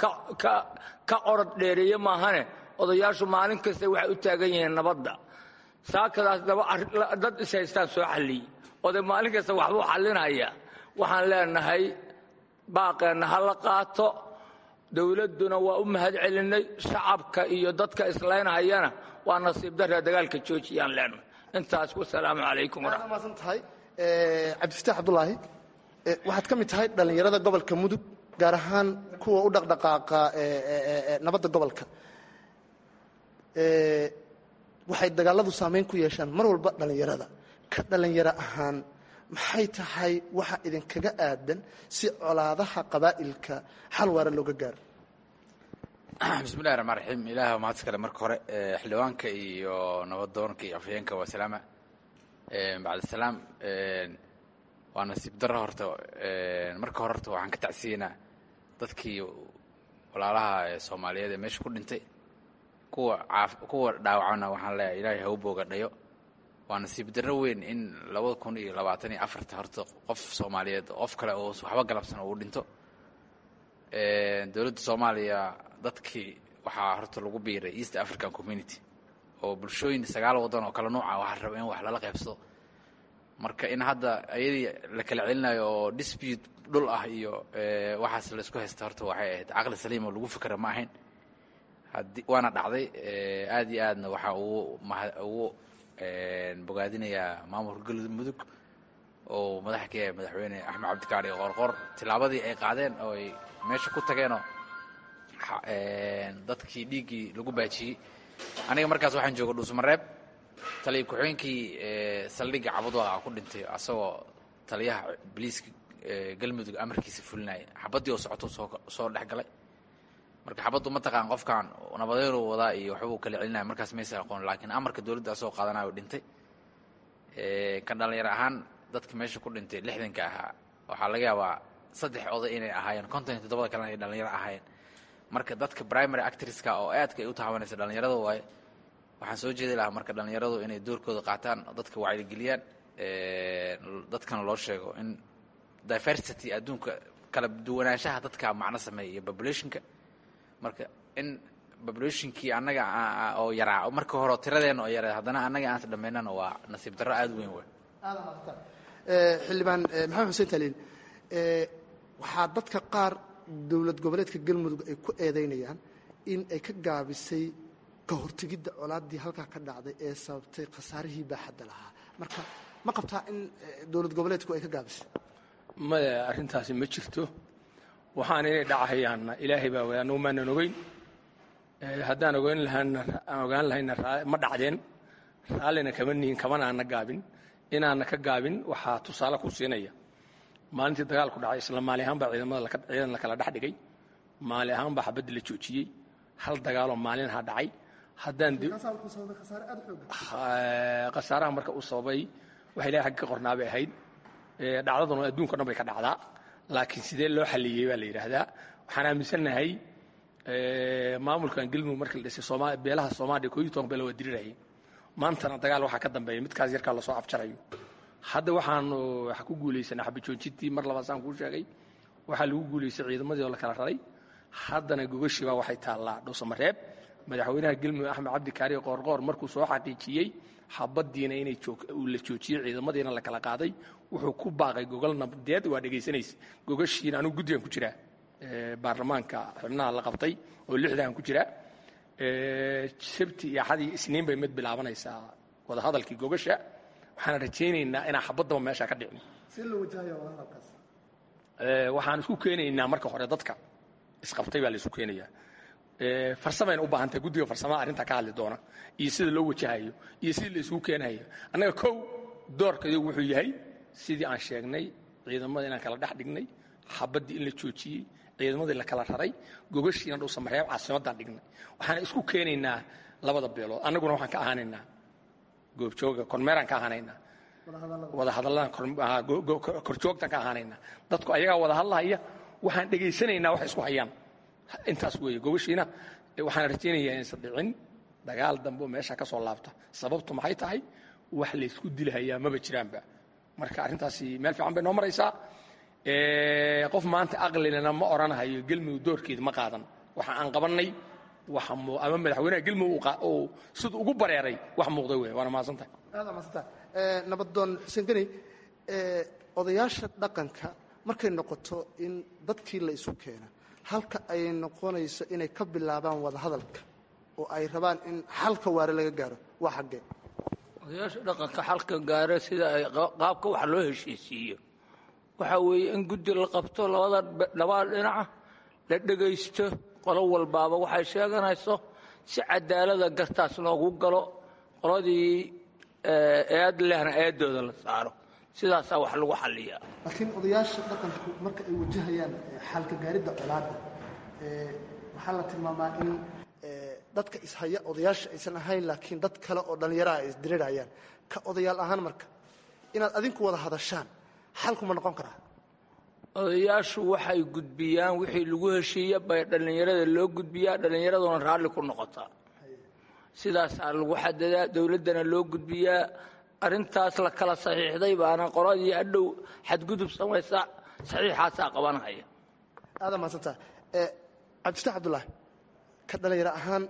ka orod dheereeye maahane odayaashu maalin kasta waxay u taagan yihiin nabadda saakadaas dad ishaystaan soo xalliyey oday maalin kasta waxbuu xallinaya waxaan leenahay baaqeenna ha la qaato dowladduna waa u mahad celinay shacabka iyo dadka islaynhayana waa nasiib darra dagaalka joojiyaan leenahay intaas wasalaamu calaykum maasan tahay cabdifataax cabdulaahi waxaad ka mid tahay dhallinyarada gobolka mudug gaar ahaan kuwa u dhaqdhaqaaqa nabadda gobolka waxay dagaaladu saamayn ku yeeshaan mar walba dhallinyarada ka dhallinyaro ahaan maxay tahay waxa idinkaga aadan si colaadaha qabaa'ilka xal waara looga gaaro bismillahi raxmaan raxiim ilaah mahad iskale marka hore xildhibaanka iyo nabadoonka iyo afhayeenka waa salaama bacdasalaam waa nasiib darro horta marka hore horta waxaan ka tacsiyeynaa dadkii walaalaha soomaaliyeed ee meesha ku dhintay kuwa dhaawacana waxaan leeyahay ilaahay ha u boogadhayo waa nasiib darro weyn in 2024 horta qof soomaaliyeed qof kale oo waxba galabsan uu dhinto dowladda soomaaliya dadkii waxaa horta lagu biiray East African Community oo bulshooyin 9 waddan oo kala nooca waxa raba in wax lala qaybsado marka in hadda ayadii la kala celinayo oo dispute dhul ah iyo waxaas la isku haysta horta waxay ahayd caqli saliim oo lagu fikra ma ahayn waana dhacday aad iyo aadna waxaa ugu bogaadinayaa maamulka galmudug oo madaxa ka yahay madaxweyne axmed cabdikaari qoorqoor tilaabadii ay qaadeen oo ay meesha ku tageenoo dadkii dhiiggii lagu baajiyey aniga markaas waxaan jooga dhuusmareeb taliya ku-xigeenkii saldhigga cabudwaaqa ku dhintay asagoo taliyaha boliiska galmudug amarkiisa fulinaya xabaddii oo socoto soo dhex galay marka xabaddu ma taqaan qofkan nabadeynuu wadaa iyo waxbuu kala celinaya markaas maysa aqoon laakiin amarka dowladda asagoo qaadanayo dhintay kan dhallinyaro ahaan dadka meesha ku dhintay 60-ka ahaa waxaa laga yaabaa 3 oday inay ahaayeen 57 kalena ay dhallinyaro ahaayeen marka dadka primary actorska oo aadka ay u taabanaysa dhallinyarada waaye waxaan soo jeedi lahaa marka dhallinyaradu inay doorkooda qaataan dadka wacyigeliyaan dadkana loo sheego in diversity adduunka kala duwanaanshaha dadka macno sameeya iyo populationka marka in populationkii annaga oo yaraa marka hore tiradeena oo yaraa haddana annaga aan dhameynana waa nasiib darro aad weyn wey xildhibaan maxamed xuseen taliin waxaa dadka qaar dowlad goboleedka galmudug ay ku eedaynayaan in ay ka gaabisay ka hortegidda colaaddii halkaa ka dhacday ee sababtay khasaarihii baaxadda lahaa marka ma qabtaa in dowlad goboleedku ay ka gaabisay maya arrintaasi ma jirto waxaan inay dhacahayaanna ilaahay baa wada anugu maanan ogeyn haddaan ogaan lahayna ma dhacdeen raallina kama nihin kamana aana gaabin inaana ka gaabin waxaa tusaale ku siinaya maalintii dagaalku dhacay isla maali ahaan baa ciidan la kala dhex dhigay maali ahaan baa xabadda la joojiyey hal dagaaloo maalinha dhacay haddaan khasaaraha marka uu sababay waxa ilahay xagga ka qornaa bay ahayd dhacdaduna adduunka dhan bay ka dhacdaa laakiin sidee loo xalliyey baa la yidhaahdaa waxaan aaminsannahay maamulkan galmudug marka la dhisay beelaha soomaaliya 11 beel waa dirirayay maantana dagaal waxaa ka dambeeya midkaas yarkaa lasoo afjarayo hadda waxa ku guulaysanay xabajoojintii mar labaad saan kuu sheegay waxaa lagu guulaystay ciidamadii oo la kala raray haddana gogoshiibaa waxay taallaa dhuusamareeb madaxweynaha galmudug axmed cabdikaari qoorqoor markuu soo xaqiijiyey xabaddiina inay la joojiyey ciidamadiina la kala qaaday wuxuu ku baaqay gogol nabadeed waa dhegaysanaysa gogoshiina anigu guddigan ku jiraa baarlamaanka xubnaha la qabtay oo 6 ku jiraa sabti iyo axadii isniin bay mid bilaabanaysaa wadahadalkii gogosha waxaan rajaynaynaa inaan xabaddaba meesha ka dhicin si loo wajahayo wadahadalkaas waxaan isku keenaynaa marka hore dadka isqabtay baa la isku keenayaa farsamayna u baahan tahay guddiga farsamada arrinta ka hadli doona iyo sida loo wajahayo iyo sidii la isugu keenayo annaga kow doorkaygu wuxuu yahay sidii aan sheegnay ciidamada inaan kala dhex dhignay xabaddii in la joojiyey ciidamadii la kala raray gogashiina dhuusamareeb caasimaddaan dhignay waxaan isku keenaynaa labada beelood annaguna waxaan ka ahaanaynaa goobjooga kormeeraan ka ahaanaynaa wadahadalladan korjoogtaan ka ahaanaynaa dadku ayagaa wada hadlahaya waxaan dhegaysanaynaa wax isku hayaan intaas weeye gogashiina waxaan rajaynayaa inaysan dhicin dagaal dambe oo meesha ka soo laabta sababtu maxay tahay wax laysku dilahayaa maba jiraanba marka arrintaasi meel fiican bay noo maraysaa qof maanta aqlilena ma odhanahayo galmudug doorkeeda ma qaadan waxa aan qabannay ama madaxweynaha galmudug uu sida ugu bareeray wax muuqday wey waana mahadsantahay aada mahadsantahay nabadoon xuseen geni odayaasha dhaqanka markay noqoto in dadkii la isu keena halka ay noqonayso inay ka bilaabaan wadahadalka oo ay rabaan in xalka waare laga gaaro waa xaggee odayaasha dhaqanka xalka gaaro sida ay qaabka wax loo heshiisiiyo waxaa weeye in guddi la qabto labada dhinaca la dhegaysto qolo walbaaba waxay sheeganayso si cadaalada gartaas loogu galo qoladii eed lehna eedooda la saaro sidaasaa wax lagu xalliyaa laakiin odayaasha dhaqanku marka ay wajahayaan xalka gaaridda colaadda waxaa la tilmaamaa in dadka ishaya odayaasha aysan ahayn laakiin dad kale oo dhallinyaraha ay isdirirayaan ka odayaal ahaan marka inaad adinku wada hadashaan xalku ma noqon karaa odayaashu waxay gudbiyaan wixii lagu heshiiya bay dhallinyarada loo gudbiyaa dhallinyaraduna raalli ku noqotaa sidaasaa lagu xadadaa dowladdana loo gudbiyaa arrintaas la kala saxiixday baana qoladii adhow xadgudub samaysa saxiixaasaa qabanhaya aada mahadsantaa cabdifatax cabdullaahi ka dhallinyaro ahaan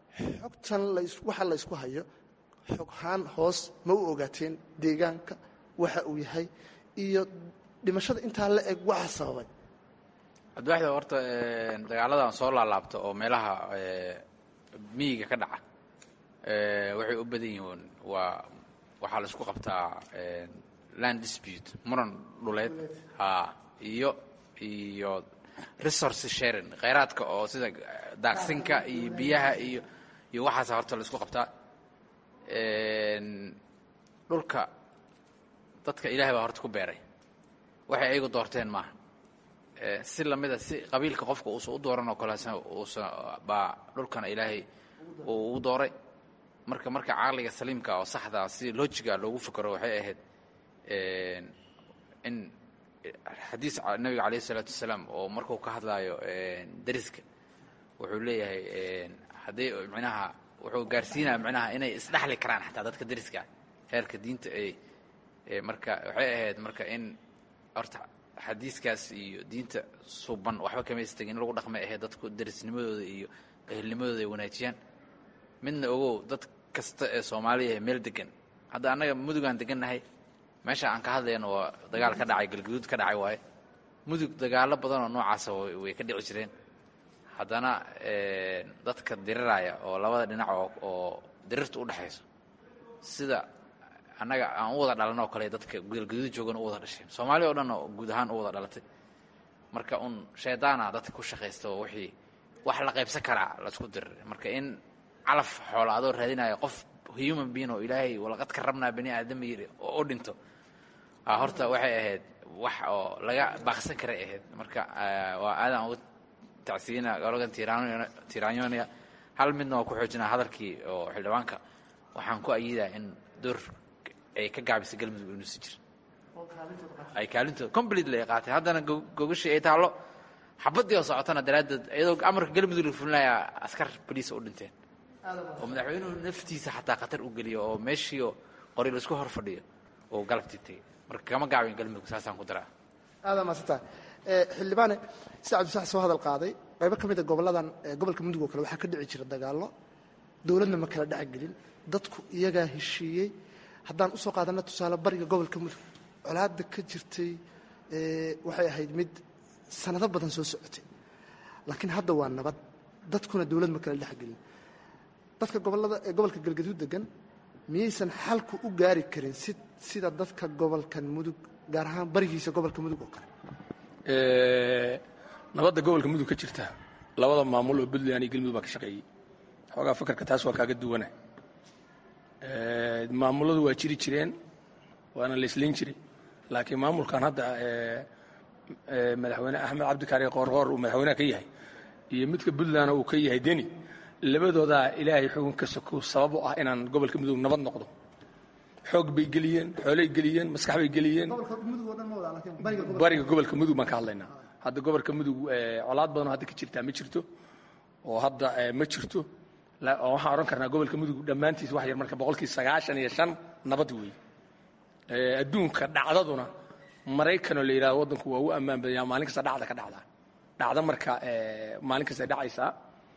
xogtan waxa la ysku hayo xoghaan hoos ma u ogaateen deegaanka waxa uu yahay iyo dhimashada intaa la eg waxa sababay. adwaxda horta dagaaladan soo laalaabta oo meelaha miyiga ka dhaca waxay u badan yihiin waxaa la isku qabtaa land dispute muran dhuleed iyo resource sharing kheyraadka oo sida daaqsinka iyo biyaha iyo waxaasa horta la isku qabtaa. dhulka dadka ilaahay baa horta ku beeray waxay ayagu doorteen maaha. si lamida si qabiilka qofka uusan u dooran oo kaleasna baa dhulkana ilaahay uu ugu dooray. marka caqliga saliimka oo saxda si lojiga loogu fikro waxay ahayd in xadiis nabiga calayhi salaatu wasalaam oo markuu ka hadlaayo dariska wuxuu leeyahay haddii micnaha wuxuu gaarsiinaya micnaha inay isdhexli karaan xataa dadka dariska heerka diinta marka waxay ahayd marka in horta xadiiskaas iyo diinta suuban waxba kama istagin in lagu dhaqmay ahayd dadku darisnimadooda iyo ehelnimadooda ay wanaajiyaan. midna ogow dad kasta ee soomaaliya ee meel degan hadda annaga mudugaan degannahay meesha aan ka hadlayno waa dagaal ka dhacay galguduud ka dhacay waaye. mudug dagaalo badan oo noocaasa way ka dhici jireen. haddana dadka diriraya oo labada dhinac oo dirirta u dhexayso sida annaga aan u wada dhalan oo kale dadka galguduud joogan u wada dhasheen soomaaliya oo dhan oo guud ahaan u wada dhalatay. marka shaydaana dadka ku shaqaysta oo wixii wax la qaybsan karaa laisku dirir. marka in calaf xoola adoo raadinaya qof human being oo ilaahay walaqad ka rabnaa bani aadam yiri oo dhinto horta waxay ahayd wax oo laga baaqsan karay ahayd. marka waa aadan ugu tacsiina gorogan tiranyonia hal midna waa ku xoojinaa hadalkii oo xildhibaanka waxaan ku ayidaa in door ay ka gaabisay galmudug inuu si jiro ay kaalintooda completely ay qaatay. haddana gogashii ay taalo xabadii oo socotana daraaddeed iyadoo amarka galmudug la fulinaya askar boliis u dhinteen oo madaxweynuhu naftiisa xataa khatar u geliyo oo meeshiio qori laisku hor fadhiyo oo galabtii tegey. marka kama gaabin galmudug saasaan ku daraa. aada maadsantahay xildhibaane si cabdisax soo hadal qaaday qaybo ka mid a goboladan gobolka mudug oo kale waxaa ka dhici jira dagaallo dowladna ma kala dhexgelin dadku iyagaa heshiiyey. haddaan usoo qaadana tusaale bariga gobolka mudug colaada ka jirtay waxay ahayd mid sanado badan soo socotay laakiin hadda waa nabad dadkuna dowlad ma kala dhexgelin. dadka gobolka galgaduud degan miyaysan xalku u gaari karin sida dadka gobolkan mudug gaar ahaan barigiisa gobolka mudug oo kale? nabadda gobolka mudug ka jirta labada maamul oo puntland iyo galmudug baa ka shaqeeyey. xoogaa fakarka taas waa kaaga duwana. maamuladu waa jiri jireen waana la islayn jiray laakiin maamulkan hadda madaxweyne axmed cabdikaari qoorqoor uu madaxweynaha ka yahay iyo midka puntland uu ka yahay deni labadoodaa ilaahay xukunka sokow sabab u ah inaan gobolka mudug nabad noqdo. xoog bay geliyeen xoolay geliyeen maskax bay geliyeen. bariga gobolka mudug baan ka hadlaynaa. hadda gobolka mudug colaad badanoo hadda ka jirtaa ma jirto oo hadda ma jirto oo waxaan odhan karnaa gobolka mudug dhammaantiis wax yar marka 95% nabad weeye. adduunka dhacdaduna maraykanoo la yidhahdo waddanku waa u ammaan badanyaa maalin kasta dhacda ka dhacda marka maalin kastay dhacaysaa.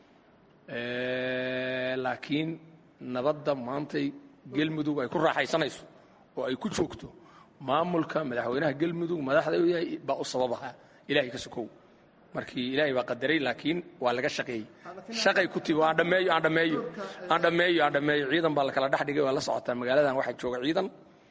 laakiin nabadda maantay galmudug ay ku raaxaysanayso oo ay ku joogto maamulka madaxweynaha galmudug madaxda u yahay baa u sababaha ilaahay ka sokow. markii ilaahay baa qadaray laakiin waa laga shaqeeyey shaqay ku timi aan dhammeeyo ciidan baa la kala dhex dhigay waa la socotaa magaaladan waxaa jooga ciidan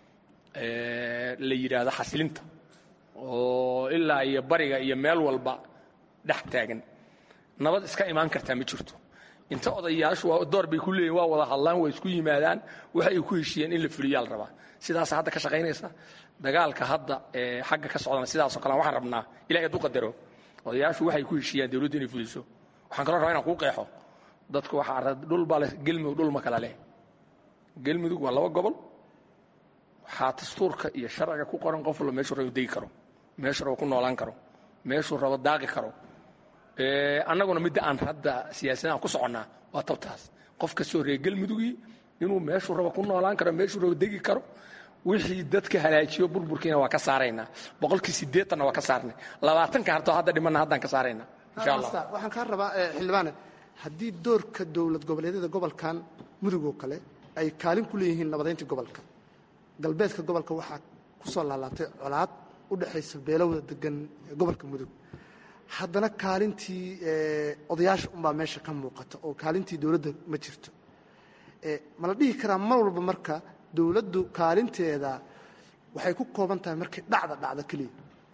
la yidhaahdo xasilinta oo ilaa iyo bariga iyo meel walba dhex taagan. nabad iska imaan kartaa ma jirto. inta odayaashu door bay ku leeyihin waa wada hadlaan waa isku yimaadaan waxa ay ku heshiiyeen in la fuliyaa la rabaa. sidaas hadda ka shaqaynaysa dagaalka hadda xagga ka socdana sidaasoo kale waxaan rabnaa ilaahay hadduu qadaro odayaashu waxay ku heshiiyaan dawladdu inay fuliso. waxaan kaloo rabaa inaan kuu qeexo dadku waxaa dhul baa leh galmudug dhul ma kala leh. galmudug waa laba gobol waxaa dastuurka iyo sharciga ku qoran qof walba meeshuu rabo degi karo meeshuu rabo ku noolaan karo meeshuu rabo daaqi karo. annaguna midda aan hadda siyaasadaan ku soconnaa waa tabtaas qof kastoo reer galmudugii inuu meeshuu rabo ku noolaan karo meeshuu rabo degi karo. wixii dadka halaajiyo burburkiina waa ka saaraynaa 80% waa ka saarnay 20 harto hadda dhimanna haddaan ka saaraynaa insha Allah. waxaan ka rabaa xildhibaane haddii doorka dowlad goboleedyada gobolkan mudug oo kale ay kaalin ku leeyihiin nabadeynta gobolka galbeedka gobolka waxaa ku soo laalaabtay colaad u dhexaysa beelowda degan gobolka mudug haddana kaalintii odayaasha unbaa meesha ka muuqata oo kaalintii dowladda ma jirto ma la dhihi karaa mar walba marka dowladdu kaalinteeda waxay ku kooban tahay markay dhacda keliya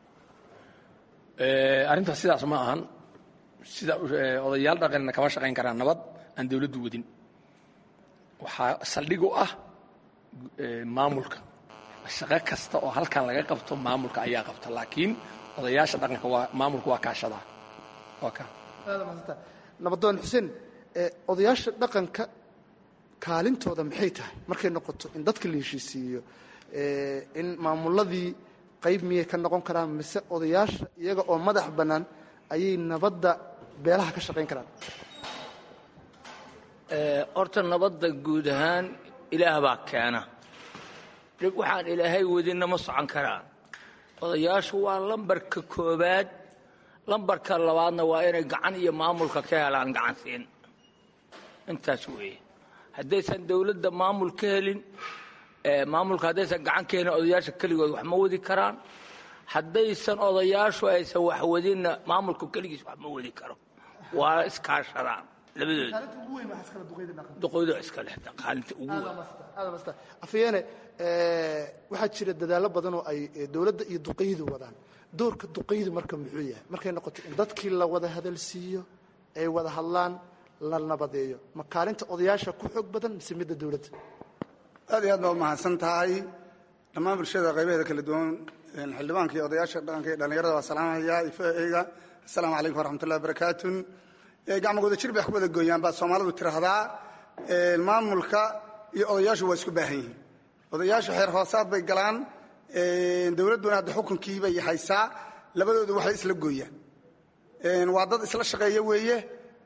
arrintaas sidaas ma ahan sida odayaal dhaqanina kama shaqayn karaan nabad aan dowladdu wadin waxaa saldhig u ah maamulka shaqo kasta oo halkan laga qabto maamulka ayaa qabta laakiin odayaasha dhaqanka maamulku waa kaashadaa nabadoon xuseen odayaasha dhaqanka kaalintooda maxay tahay markay noqoto in dadka la heshiisiiyo in maamuladii qayb miyay ka noqon karaan mise odayaasha iyaga oo madax bannaan ayay nabadda beelaha ka shaqayn karaan horta nabadda guud ahaan ilaah baa keena dhib waxaan ilaahay wadinna ma socon karaan odayaashu waa lambarka koowaad lambarka labaadna waa inay gacan iyo maamulka ka helaan gacansiin intaas weeye haddaysan dowladda maamul ka helin maamulka haddaysan gacan ka helin odayaasha keligood wax ma wadi karaan haddaysan odayaashu aysan wax wadinna maamulka keligiis wax ma wadi karo waa iskaashadaan labadooda duqeydo iska lehta kaalinta ugu weyn afyeene waxaa jira dadaallo badan oo ay dowladda iyo duqeydu wadaan doorka duqeydu marka muxuu yahay markay noqoto in dadkii la wada hadalsiiyo ay wada hadlaan la nabadeeyo ma kaalinta odayaasha ku xoog badan mise midda dowladda aad iyo aad baa umahadsan tahay dhammaan bulshada qaybaheeda kala duwan xildhibaanka iyo odayaasha dhaqanka iyo dhallinyarada waa salaamaya ifeyga assalaamu calaykum waraxmatullahi wabarakaatu gacmagooda jir bay wax ku wada gooyaan baa soomaalidu tiraahdaa maamulka iyo odayaashu waa isku baahan yihiin odayaashu xeer hoosaad bay galaan dowladduna hadda xukunkii bay haysaa labadoodu waxay isla gooyaan waa dad isla shaqeeya weeye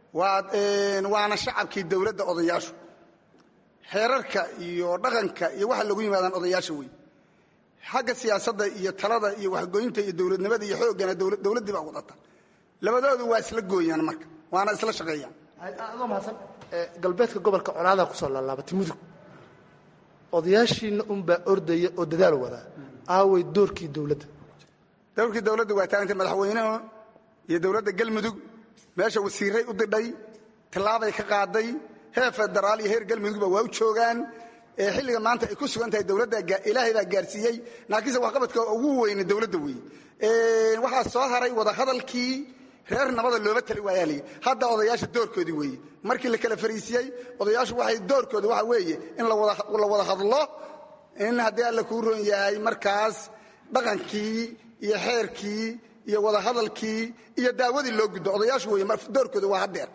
waana shacabkii dowladda odayaashu xeerarka iyo dhaqanka iyo waxa lagu yimaadaan odayaasha wey xagga siyaasadda iyo talada iyo waxgoynta iyo dowladnimada iyo xooggana dowladdii baa wadata labadoodu waa isla gooyaan marka waana isla shaqeeyaan adoo mahadsan galbeedka gobolka colaadaa ku soo laalaabatay mudug odayaashiina unbaa ordaya oo dadaal wadaa aaway doorkii dowladda doorkii dowladda waa taaganta madaxweynuhu iyo dowladda galmudug meesha wasiiray u didhay tallaabay ka qaaday heer federaal iyo heer galmudugba waa u joogaan xilliga maanta ay ku sugan tahay dowladda ilaahay baa gaarsiiyey laakiinse waxqabadka ugu weyne dowladda weeye waxaa soo haray wadahadalkii reer nabada looma tali waayaa layidhi hadda odayaasha doorkoodii weeye markii la kala fariisiyey odayaashu waxay doorkooda waxa weeye in la wada hadlo in haddii alla kuu roon yahay markaas dhaqankii iyo xeerkii iyo wadahadalkii iyo daawadii loo gudbo odayaashu weeye doorkooda waa haddeer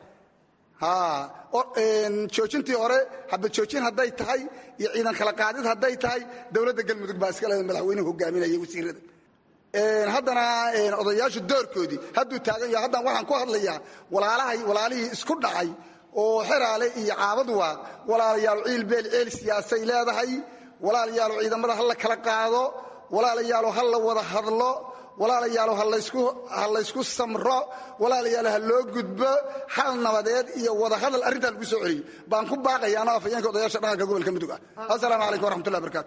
joojintii hore haba joojin hadday tahay iyo ciidan kala qaadid hadday tahay dowladda galmudug baa iska leeda madaxweynuhu hogaaminaya wasiirada haddana odayaashu doorkoodii hadduu taagan yahay haddana waxaan ku hadlayaa walaalihii isku dhacay oo xeraale iyo caabad waaq walaalayaal ciil beel ceel siyaasay leedahay walaalayaalo ciidamada ha la kala qaado walaalayaalo ha la wada hadlo walaalayaalo ha laysku samro walaalayaalo ha loo gudbo hal nabadeed iyo wada hadal arrintaa lagu soo celiyo baan ku baaqaya anoo afayeenka odayaasha dhaqanka gobolka mudug ah assalaamu calaykum waraxmatullahi wabarakaatu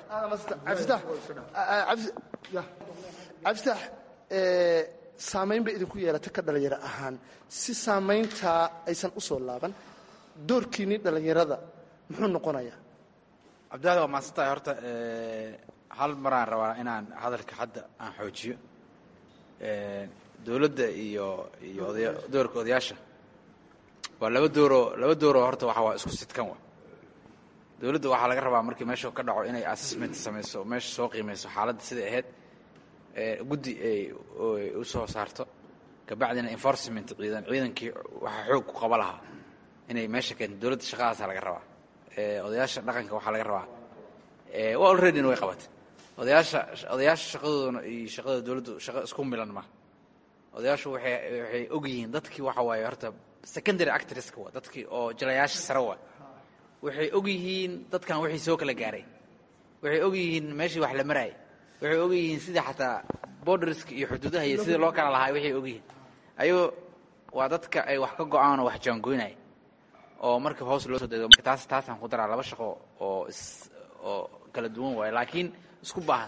cabdifitaax saamayn bay idinku yeelatay ka dhallinyaro ahaan si saamayntaa aysan u soo laaban doorkiinii dhallinyarada muxuu noqonayaa cabdiwaxid waa mahadsantahay horta hal maraan rabaa inaan hadalka hadda aan xoojiyo dowladda iyo doorka odayaasha waa laba dooroo horta waa isku sidkan wa dowladda waxaa laga rabaa markii meesha ka dhaco inay assessment samayso meesha soo qiimayso xaaladda siday ahayd guddi ay u soo saarto kabacdina enforcement ciidankii waxaa xoog ku qaba lahaa inay meesha keento dowladda shaqadaasaa laga rabaa odayaasha dhaqanka waxaa laga rabaa alreadyna way qabatay odayaasha shaqadoodana iyo shaqada dowladdu shaqo isku milan ma odayaashu waxay og yihiin dadkii waxa waaye horta secondary actresska waa dadkii oo jilayaasha sare waa waxay og yihiin dadkan wixii soo kala gaaray waxay og yihiin meeshii wax la maraayay waxay og yihiin sidii xataa borderska iyo xuduudaha iyo sidii loo kala lahaa waxay og yihiin ayagoo waa dadka ay wax ka go-aan oo wax jaangoynaya oo marka hoos loo soo dego taasaan ku daraa laba shaqo oo kala duwan waaye laakiin isku baahan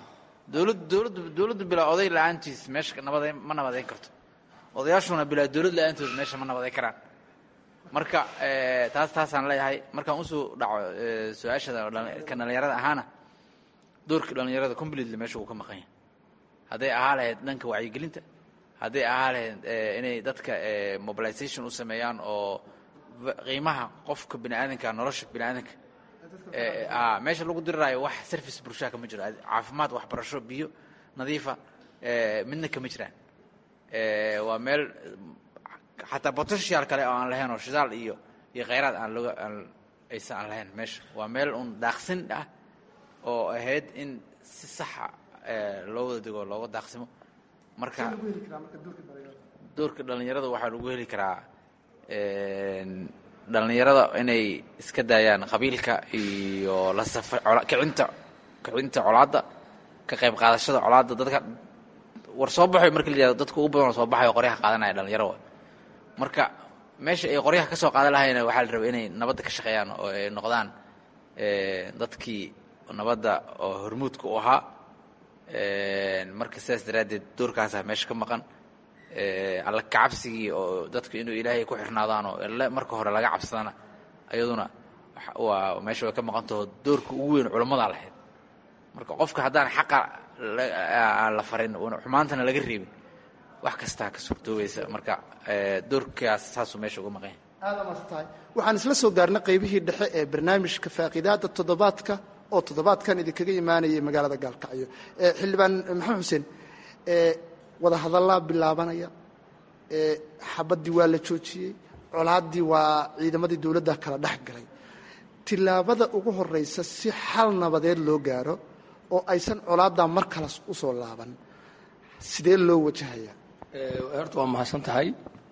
dowladdu bilaa oday la-aantiis meesha ma nabadeyn karto, odayaashuna bilaa dowlad la-aantood meesha ma nabadeyn karaan. marka taasaan leeyahay. markaan usoo dhaco su-aashada ka dhallinyarada ahaana, doorka dhallinyarada completely meesha uu ka maqan yahay. hadday ahaa lahayd dhanka wacyigelinta, hadday ahaa lahayd inay dadka mobilization u sameeyaan oo qiimaha qofka biniaadanka, nolosha biniaadanka meesha lagu diriraayo wax service bulshada kama jiro. caafimaad, waxbarasho, biyo nadiifa midna kama jiraan. waa meel xataa potential kale oo aan lahayn oo shidaal iyo khayraad aysan aan lahayn. meesha waa meel un daaqsin ah oo ahayd in si saxa loo wada dego, looga daaqsimo. marka doorka dhallinyarada waxaa lagu heli karaa dhallinyarada inay iska daayaan qabiilka iyo kicinta colaadda, ka qayb qaadashada colaadda. dadka war soo baxay markii la yidhahdo dadka ugu badan oo soo baxay oo qoryaha qaadanaya dhallinyaro. marka meesha ay qoryaha ka soo qaadan lahayna waxaa la rabay inay nabadda ka shaqeeyaan oo ay noqdaan dadkii nabadda oo hormuudka u ahaa. marka sidaas daraaddeed doorkaasaa meesha ka maqan. alla kacabsigii oo dadku inuu ilaahay ku xirnaadaanoo marka hore laga cabsadana ayaduna waa meesha way ka maqantaho doorka ugu weyn culammadaa lahayd. marka qofka haddaan xaqa aan la farin, xumaantana laga reebin, wax kastaa ka suurtoobaysa. marka doorkaas saasuu meesha uga maqan yahay. aada maadsantahay. waxaan isla soo gaarnay qaybihii dhexe ee barnaamijka faaqidaada toddobaadka oo toddobaadkan idinkaga imaanayay magaalada gaalkacyo. xildhibaan maxamed xuseen, wada hadallaa bilaabanaya, xabaddii waa la joojiyey, colaaddii waa ciidamadii dowladda kala dhex galay. tillaabada ugu horraysa si xal nabadeed loo gaaro oo aysan colaaddaa mar kale u soo laaban, sidee loo wajahayaa? horta waa mahadsan tahay.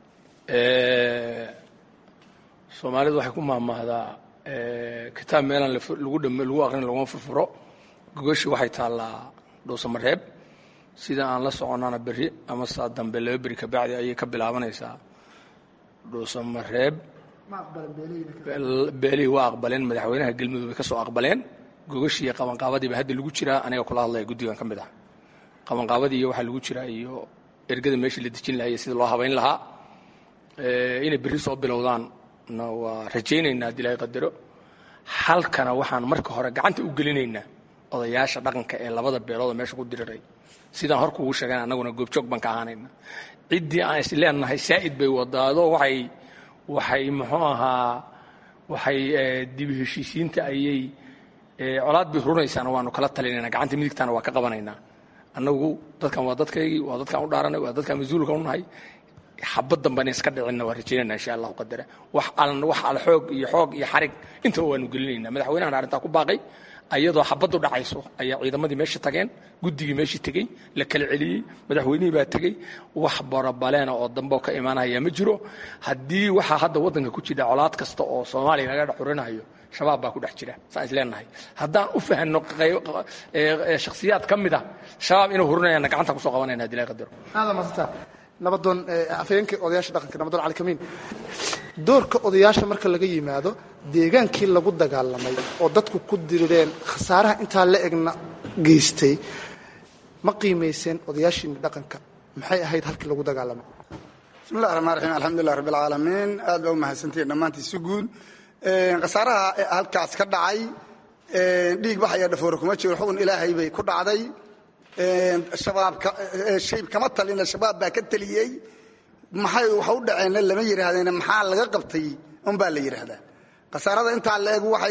soomaalidu waxay ku maahmaahdaa kitaab meelaan lagu aqrin laguma furfuro. gogoshii waxay taallaa dhuusamareeb. sida aan la soconana berri ama saa dambe 2 beri ka bacdi ayay ka bilaabanaysaa dhuusamareeb. beelihii waa aqbaleen, madaxweynaha galmudug bay ka soo aqbaleen. gogoshii iyo qabanqaabadiiba hadda lagu jiraa. aniga kula hadlaya guddigan ka mid ah. qabanqaabadii iyo waxaa lagu jiraa iyo ergada meeshii la dejin lahaa iyo sida loo habayn lahaa. inay berri soo bilowdaanna waa rajaynaynaa haddii ilaahay qadaro. halkana waxaan marka hore gacanta u gelinaynaa odayaasha dhaqanka ee labada beelood oo meesha ku diriray. sidaan hor kuugu sheegan annaguna goobjoog baan ka ahaanayna. ciddii aan is leenahay saa'id bay wadaado waxay muxuu ahaa waxay dib heshiisiinta ayay colaad bay hurunaysaana waanu kala talinaynaa, gacanta midigtaana waa ka qabanaynaa. annagu dadkan waa dadkaygii, waa dadkaan u dhaaranay, waa dadkaan mas-uulka u nahay. xabad dambana iska dhicinna waa rajaynayna insha allahu qadara. wax al xoog iyo xarig intaba waanu gelinaynaa. madaxweynahan arrintaa ku baaqay. ayadoo xabaddu dhacayso ayaa ciidamadii meesha tageen, guddigii meeshii tegey, la kala celiyey, madaxweynihii baa tegey. wax barabaleena oo dambeoo ka imaanaya ma jiro. haddii waxaa hadda waddanka ku jira colaad kasta oo soomaaliya laga dhex xurinayo, shabaab baa ku dhex jira. saan is leenahay haddaan u fahanno shakhsiyaad ka mid ah shabaab inuu hurinayaana gacanta kusoo qabanayna haddii laga qadaro. aada maadsantaa. nabadoon afhayeenkii odayaasha dhaqanka nabadoon cali kamiin, doorka odayaasha marka laga yimaado deegaankii lagu dagaalamay oo dadku ku dirireen khasaaraha intaa la egna geystay, ma qiimayseen odayaashiina dhaqanka? maxay ahayd halkii lagu dagaalamay? bismillahi raxmaan raxiim. alxamdulilah rabbi alcaalamiin. aad baa u mahadsantihiin dhammaantii si guud. khasaaraha halkaas ka dhacay, dhiig bax iyo dhafoore kuma jiro, xugun ilaahay bay ku dhacday. shabaabka shayb kama talina, shabaab baa ka taliyey. maxay waxa u dhaceenna lama yidhaahdeen, maxaa laga qabtay unbaa la yidhaahdaa. khasaarada intaa la eg waxay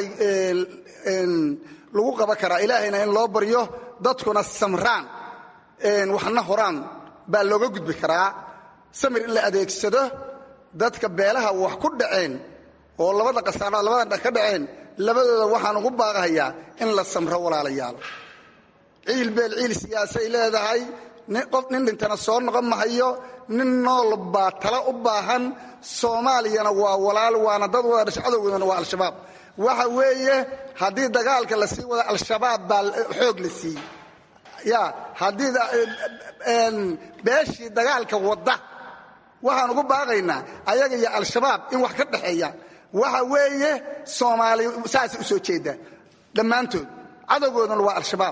lagu qaban karaa ilaahayna in loo baryo, dadkuna samraan, waxna horaan baa looga gudbi karaa. samir in la adeegsado. dadka beelaha wax ku dhaceen oo labada khasaarada labada ka dhaceen, labadooda waxaan ugu baaqahayaa in la samro walaalayaal. ciil beel ciil siyaasay leedahay. nin dhintana soo noqon mahayo. nin nool baa tala u baahan. soomaaliyana waa walaal, waana dad wada dhashay, cadowgoodana waa al-shabaab. waxa weeye haddii dagaalka la sii wada al-shabaab baa xoog la siiyey. ya haddii beeshii dagaalka wadda waxaan ugu baaqaynaa ayaga iyo al-shabaab in wax ka dhexeeya. waxa weeye soomaali saasay u soo jeedaa dhammaantood. cadowgoodana waa al-shabaab.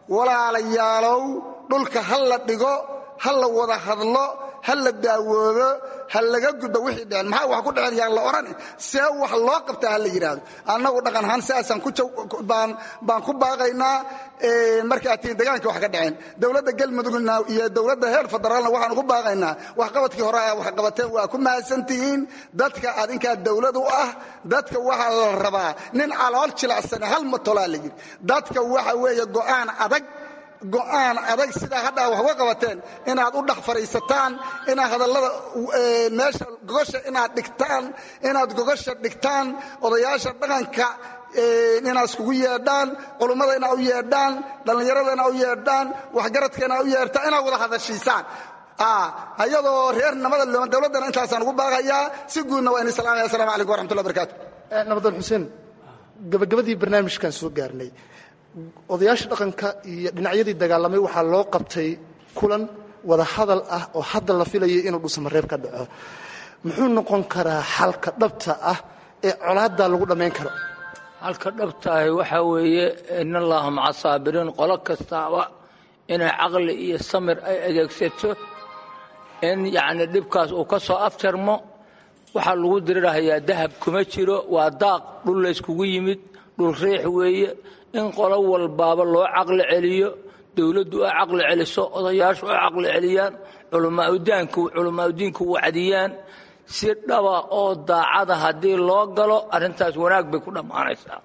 walaalayaalow dhulka ha la dhigo, ha la wada hadlo, ha la daawoobo, ha laga gudbo wixii dhacen. maxaa wax ku dhacen yaa la odhan see wax loo qabtaa ha la yidhaahdo. annagu dhaqan ahaan sidaasaan baan ku baaqaynaa. markaa tiin deegaanka wax ka dhaceen dowladda galmudugna iyo dowladda heer federaalna waxaan ugu baaqaynaa waxqabadkii hore wax qabateen waa ku mahadsantihiin. dadka adinkaa dowlad u ah, dadka waxaa la rabaa nin calool jilacsane hal matolaa la yidhi. dadka waxa weeye go'aan adag sidaa hadhaa wax uga qabateen inaad u dhex fadhiisataan, inaad hadallada meesha gogosha inaad gogosha dhigtaan, odayaasha dhaqanka inaad iskugu yeedhaan, culummada inaad u yeedhaan, dhallinyarada inaad u yeedhaan, waxgaradka inaad u yeedhaan, inaad wada hadashiisaan. ayadoo reernimada dowladdana intaasaan ugu baaqayaa. si guudna waa ini salaamaya. assalamu calaykum waraxmatullahi barakaatu. nabadal xuseen, gabagabadii barnaamijkan soo gaarnay, odayaasha dhaqanka iyo dhinacyadii dagaalamay waxaa loo qabtay kulan wada hadal ah oo hadda la filayay inuu dhuusamareeb ka dhaco. muxuu noqon karaa xalka dhabta ah ee colaaddaa lagu dhammayn karo? halka dhabtahay waxaa weeye in allaha maca saabiriin. qolo kastaaba inay caqli iyo samir ay adeegsato in yacni dhibkaas uu ka soo afjarmo. waxaa lagu dirirahayaa dahab kuma jiro, waa daaq dhul layskugu yimid, dhul riix weeye. in qolo walbaaba loo caqli celiyo, dowladdu ay caqli celiso, odayaashu ay caqli celiyaan, culamaauddiinku wacdiyaan. si dhaba oo daacada haddii loo galo arrintaas wanaag bay ku dhammaanaysaa.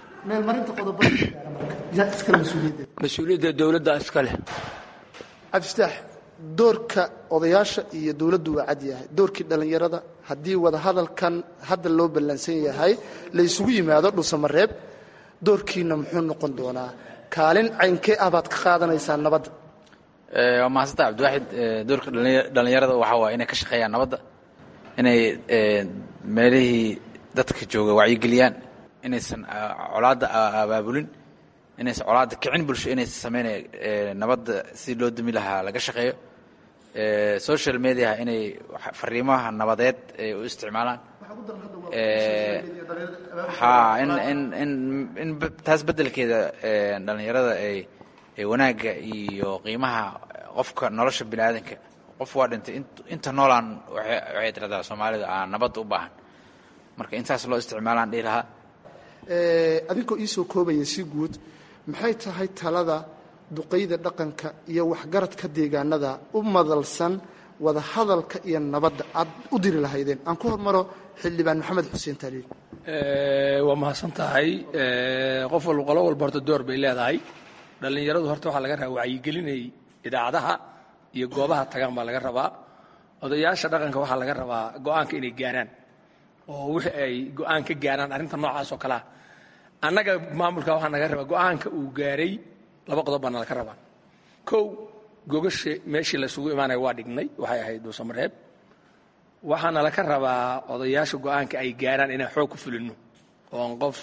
mas-uuliyadda dowladda iska leh. cabdifataax, doorka odayaasha iyo dowladdu waa cad yahay. doorkii dhallinyarada haddii wada hadalkan hadda loo ballansan yahay la isugu yimaado dhuusamareeb, doorkiina muxuu noqon doonaa? kaalin caynkee ah baad ka qaadanaysaan nabadda? waa mahadsantaa cabdiwaaxid. doorka dhallinyarada waxaa waaya inay ka shaqeeyaan nabadda, inay meelihii dadka jooga wacyigeliyaan, inaysan colaadda abaabulin, inaysan colaadda kicin bulsho, inaysan sameynay nabadda si loo dumi lahaa laga shaqeeyo. social mediaha inay fariimaha nabadeed u isticmaalaan. in taas beddelkeeda dhallinyarada ay wanaagga iyo qiimaha qofka nolosha bini aadanka. qof waa dhintay, inta noolaan waxay tiradaa soomaalida aan nabadda u baahan. marka intaas loo isticmaalaan dhihi lahaa. adinkoo iisoo koobaya si guud, maxay tahay talada duqayda dhaqanka iyo waxgaradka deegaanada u madalsan wada hadalka iyo nabadda aad u diri lahaydeen? aan ku hormaro xildhibaan maxamed xuseen taaliil. waa mahadsan tahay. qof walba qolo walba horta door bay leedahay. dhallinyaradu horta waxaa laga rabaa wacyigelinay idaacadaha iyo goobaha tagaan baa laga rabaa. odayaasha dhaqanka waxaa laga rabaa go'aanka inay gaaraan, oo wixii ay go'aan ka gaaraan arrinta noocaas oo kalea. annaga maamulka waxaa naga rabaa go'aanka uu gaaray 2 qodob baana laga rabaa. kow, gogasha meeshii laysugu imaanaya waa dhignay, waxay ahayd dhuusamareeb. waxaana laga rabaa odayaasha go'aanka ay gaaraan inaan xoog ku fulinno oon qof.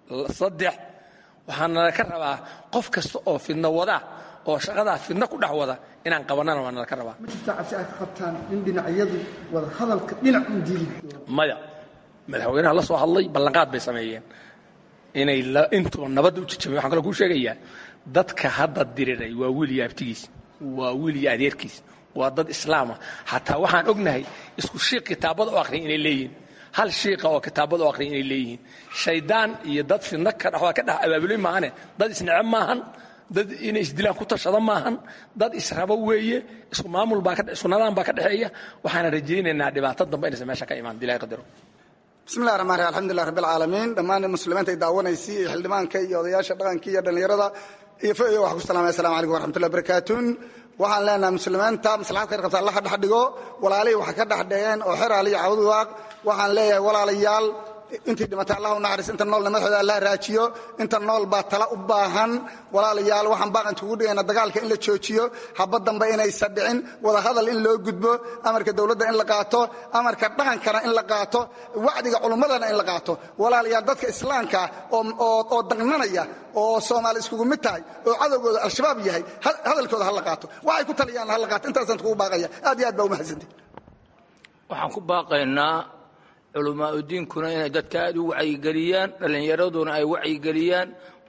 3, waxaana laga rabaa qof kasta oo fidno wada oo shaqadaa fidno ku dhex wada inaan qabanana waana laga rabaa. ma jirtaa cabsi aad ka qabtaan in dhinacyadu wada hadalka dhinac u diidi? maya, madaxweynaha la soo hadlay ballanqaad bay sameeyeen inay intuba nabadda u jajabay. waxaan kaloo kuu sheegayaa dadka hadda diriray waa wiil iyo abtigiis, waa wiil iyo adeerkiis, waa dad islaama. xataa waxaan ognahay isku shiiq kitaabada u akhriya inay leeyihiin, hal shiiqa oo kitaabada u akhriya inay leeyihiin. shaydaan iyo dad fidno ka dhex abaabulay maahane, dad isnece maahan, dad inay isdilaan ku tashada maahan, dad israbo weeye. isku maamul baa isku nadaan baa ka dhexeeya. waxaana rajaynaynaa dhibaato dambe inaysan meesha ka imaan dilaahi qadaro. bismillahi raxmaan raxiim. alxamdulilah rabbil caalamiin. dhammaan muslimiinta ay daawanaysay iyo xildhibaanka iyo odayaasha dhaqanka iyo dhallinyarada iyo fo iyo wax ku salaamay. assalamu calaykum waraxmatullahi barakaatuun. waxaan leenahay muslimiinta maslaxad khayr qabta allah dhex dhigo. walaalihii wax ka dhex dheheen oo xeraal iyo cawd waaq. waxaan leeyahay walaalayaal, intii dhimatay allah u naxariis, inta noolna madaxooda allah raajiyo. inta nool baa tala u baahan. walaalayaal, waxaan baaqan kugu dhigayna dagaalka in la joojiyo, habad dambe inaysan dhicin, wada hadal in loo gudbo, amarka dowladda in la qaato, amarka dhaqankana in la qaato, wacdiga culummadana in la qaato. walaalayaal, dadka islaamka oo dagnanaya oo Soomaali iskugu mid tahay oo cadowgooda al-shabaab yahay, hadalkooda ha la qaato, waxay ku taliyaan ha la qaato. intaasaan kugu baaqaya. aad iyo aad baa u mahadsantihi. waxaan ku baaqaynaa culamaauddiinkuna inay dadka aad u wacyigeliyaan, dhallinyaraduna ay wacyigeliyaan,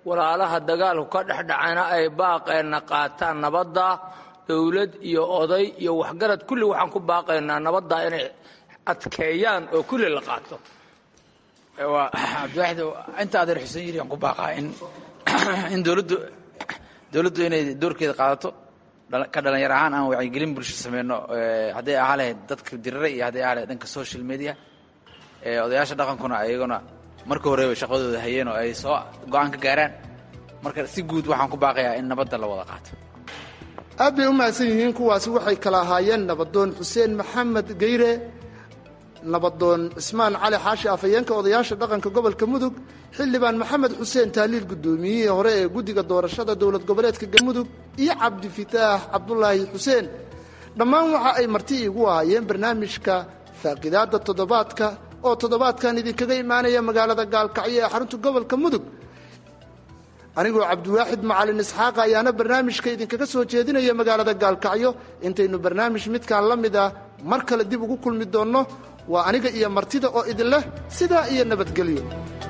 walaalaha dagaalku ka dhexdhacayna ay baaqeenna qaataan nabadda dowlad iyo oday iyo waxgarad kulli waxaan ku baaqaynaa nabadda inay adkeeyaan oo kulli la qaato. cabdiwaaxid inta adeer xuseen yiri aan ku baaqaa in dowladdu inay doorkeeda qaadato ka dhalinyar ahaan aan wacyigelin bulsho sameyno hadday ahaa lahayd dadka dirira iyo hadday ahaa lahayd dhanka social media odayaasha dhaqankuna ayaguna marka horeba shaqadooda hayeen oo ay soo go-aan ka gaaraan. marka si guud waxaan ku baaqayaa in nabadda la wada qaato. aad bay u mahadsan yihiin. kuwaasi waxay kala ahaayeen nabadoon xuseen maxamed geyre, nabadoon cismaan cali xaashi afhayeenka odayaasha dhaqanka gobolka mudug, xildhibaan maxamed xuseen taaliil guddoomiyihii hore ee guddiga doorashada dowlad goboleedka galmudug, iyo cabdifataax cabdulaahi xuseen. dhammaan waxa ay marti iigu ahaayeen barnaamijka faaqidaadda toddobaadka oo toddobaadkan idinkaga imaanaya magaalada gaalkacyo ee xarunta gobolka mudug. anigoo cabdiwaaxid macalin isxaaqa ayaana barnaamijka idinkaga soo jeedinaya magaalada gaalkacyo. intaynu barnaamij midkaan la mid ah mar kale dib ugu kulmi doonno, waa aniga iyo martida oo idin leh sidaa iyo nabadgelyo.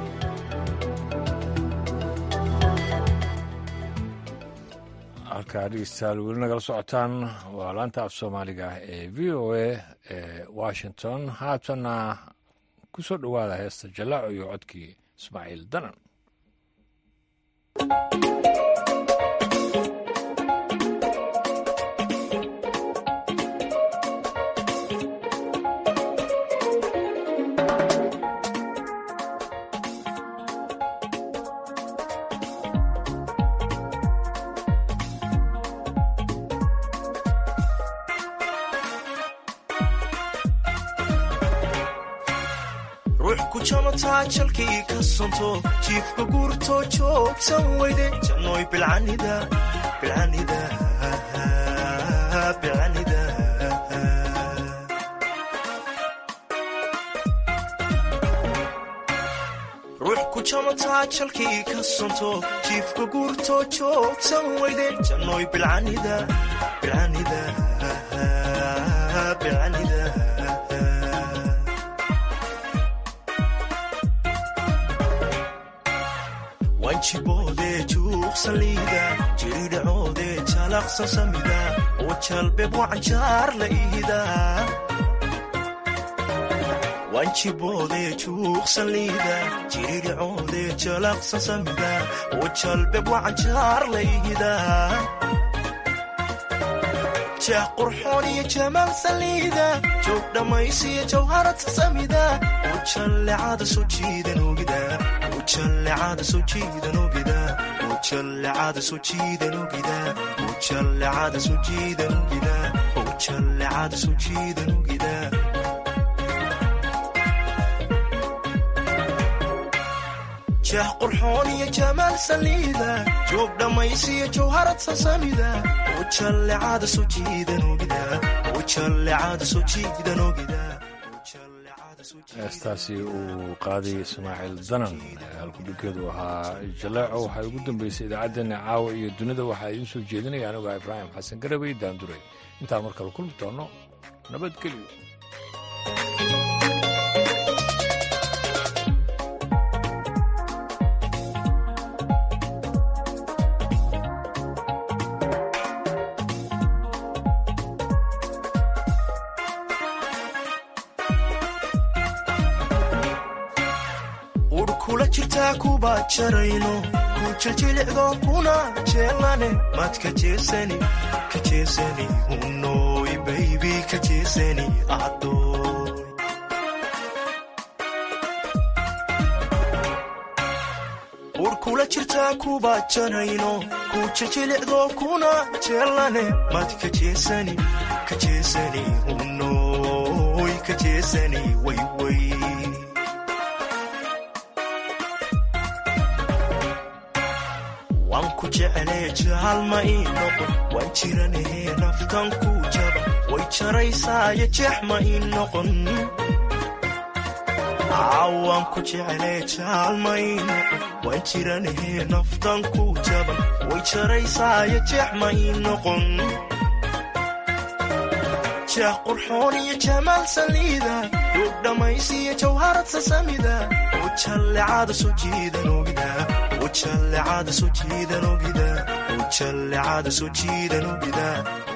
halkaa dhegeystayaal weli nagala socotaan waa laanta af soomaaliga ee v o a ee washington. haatana ku soo dhowaada heesta jalaaco iyo codkii ismaaciil danan. jalkii ka sonto jiifka guurto joogsan weyde jannoy bilcanida ruux ku jamataa jalkii ka sonto jiifka guurto joogsan weyde jannoy bilcanida wanjiboode juuqsan liida jiridhacoode jalaqsan samida oo jalbeeb wacanjaar la ihida wanjiboode juuqsan liida jiridhacoode jalaqsan samida oo jalbeeb wacanjaar la ihida jeex qurxoon iyo jamaal saliida joog dhammaysiyo jawharata samida oo jallecada soo jiidan ogida jallecada soo jiidan ogida jallecada soo jiidan ogida jallecada soo jiidan ogida jallecada soo jiidan ogida jeex qurxoon iyo jamaal saliida joog dhammaysiyo jawharad sasamida jallecada soo jiidan ogida jallecada soo jiidan ogida. heestaasi uu qaaday ismaaciil danan halkudhigeedu ahaa jaleeco waxay ugu dambeysay idaacaddeenna caawa iyo dunida waxaa idiin soo jeedinaya anigoo ibraahim xasan garabay daanduray. intaan mar kale kulmi doonno nabadgelyo. kuba jarayno ku jiljilicdo kuna jeelane mad ka jeesani unoy baby ka jeesani adoy urkula jirtaa kuba jarayno ku jiljilicdo kuna jeelane mad ka jeesani unoy ka jeesani wayway waan ku jeclee jaalma ii noqon waan jiranee naftan ku jaba way jaraysaayo jeex ma ii noqon waan ku jeclee jaalma ii noqon waan jiranee naftan ku jaba way jaraysaayo jeex ma ii noqon jeex qurxoon iyo jamaal saliida duug dhammaysiyo jawharad sasamida oo jallecada soo jiidan ogida ujallecada soo jiidan ogida ujallecada soo jiidan ogida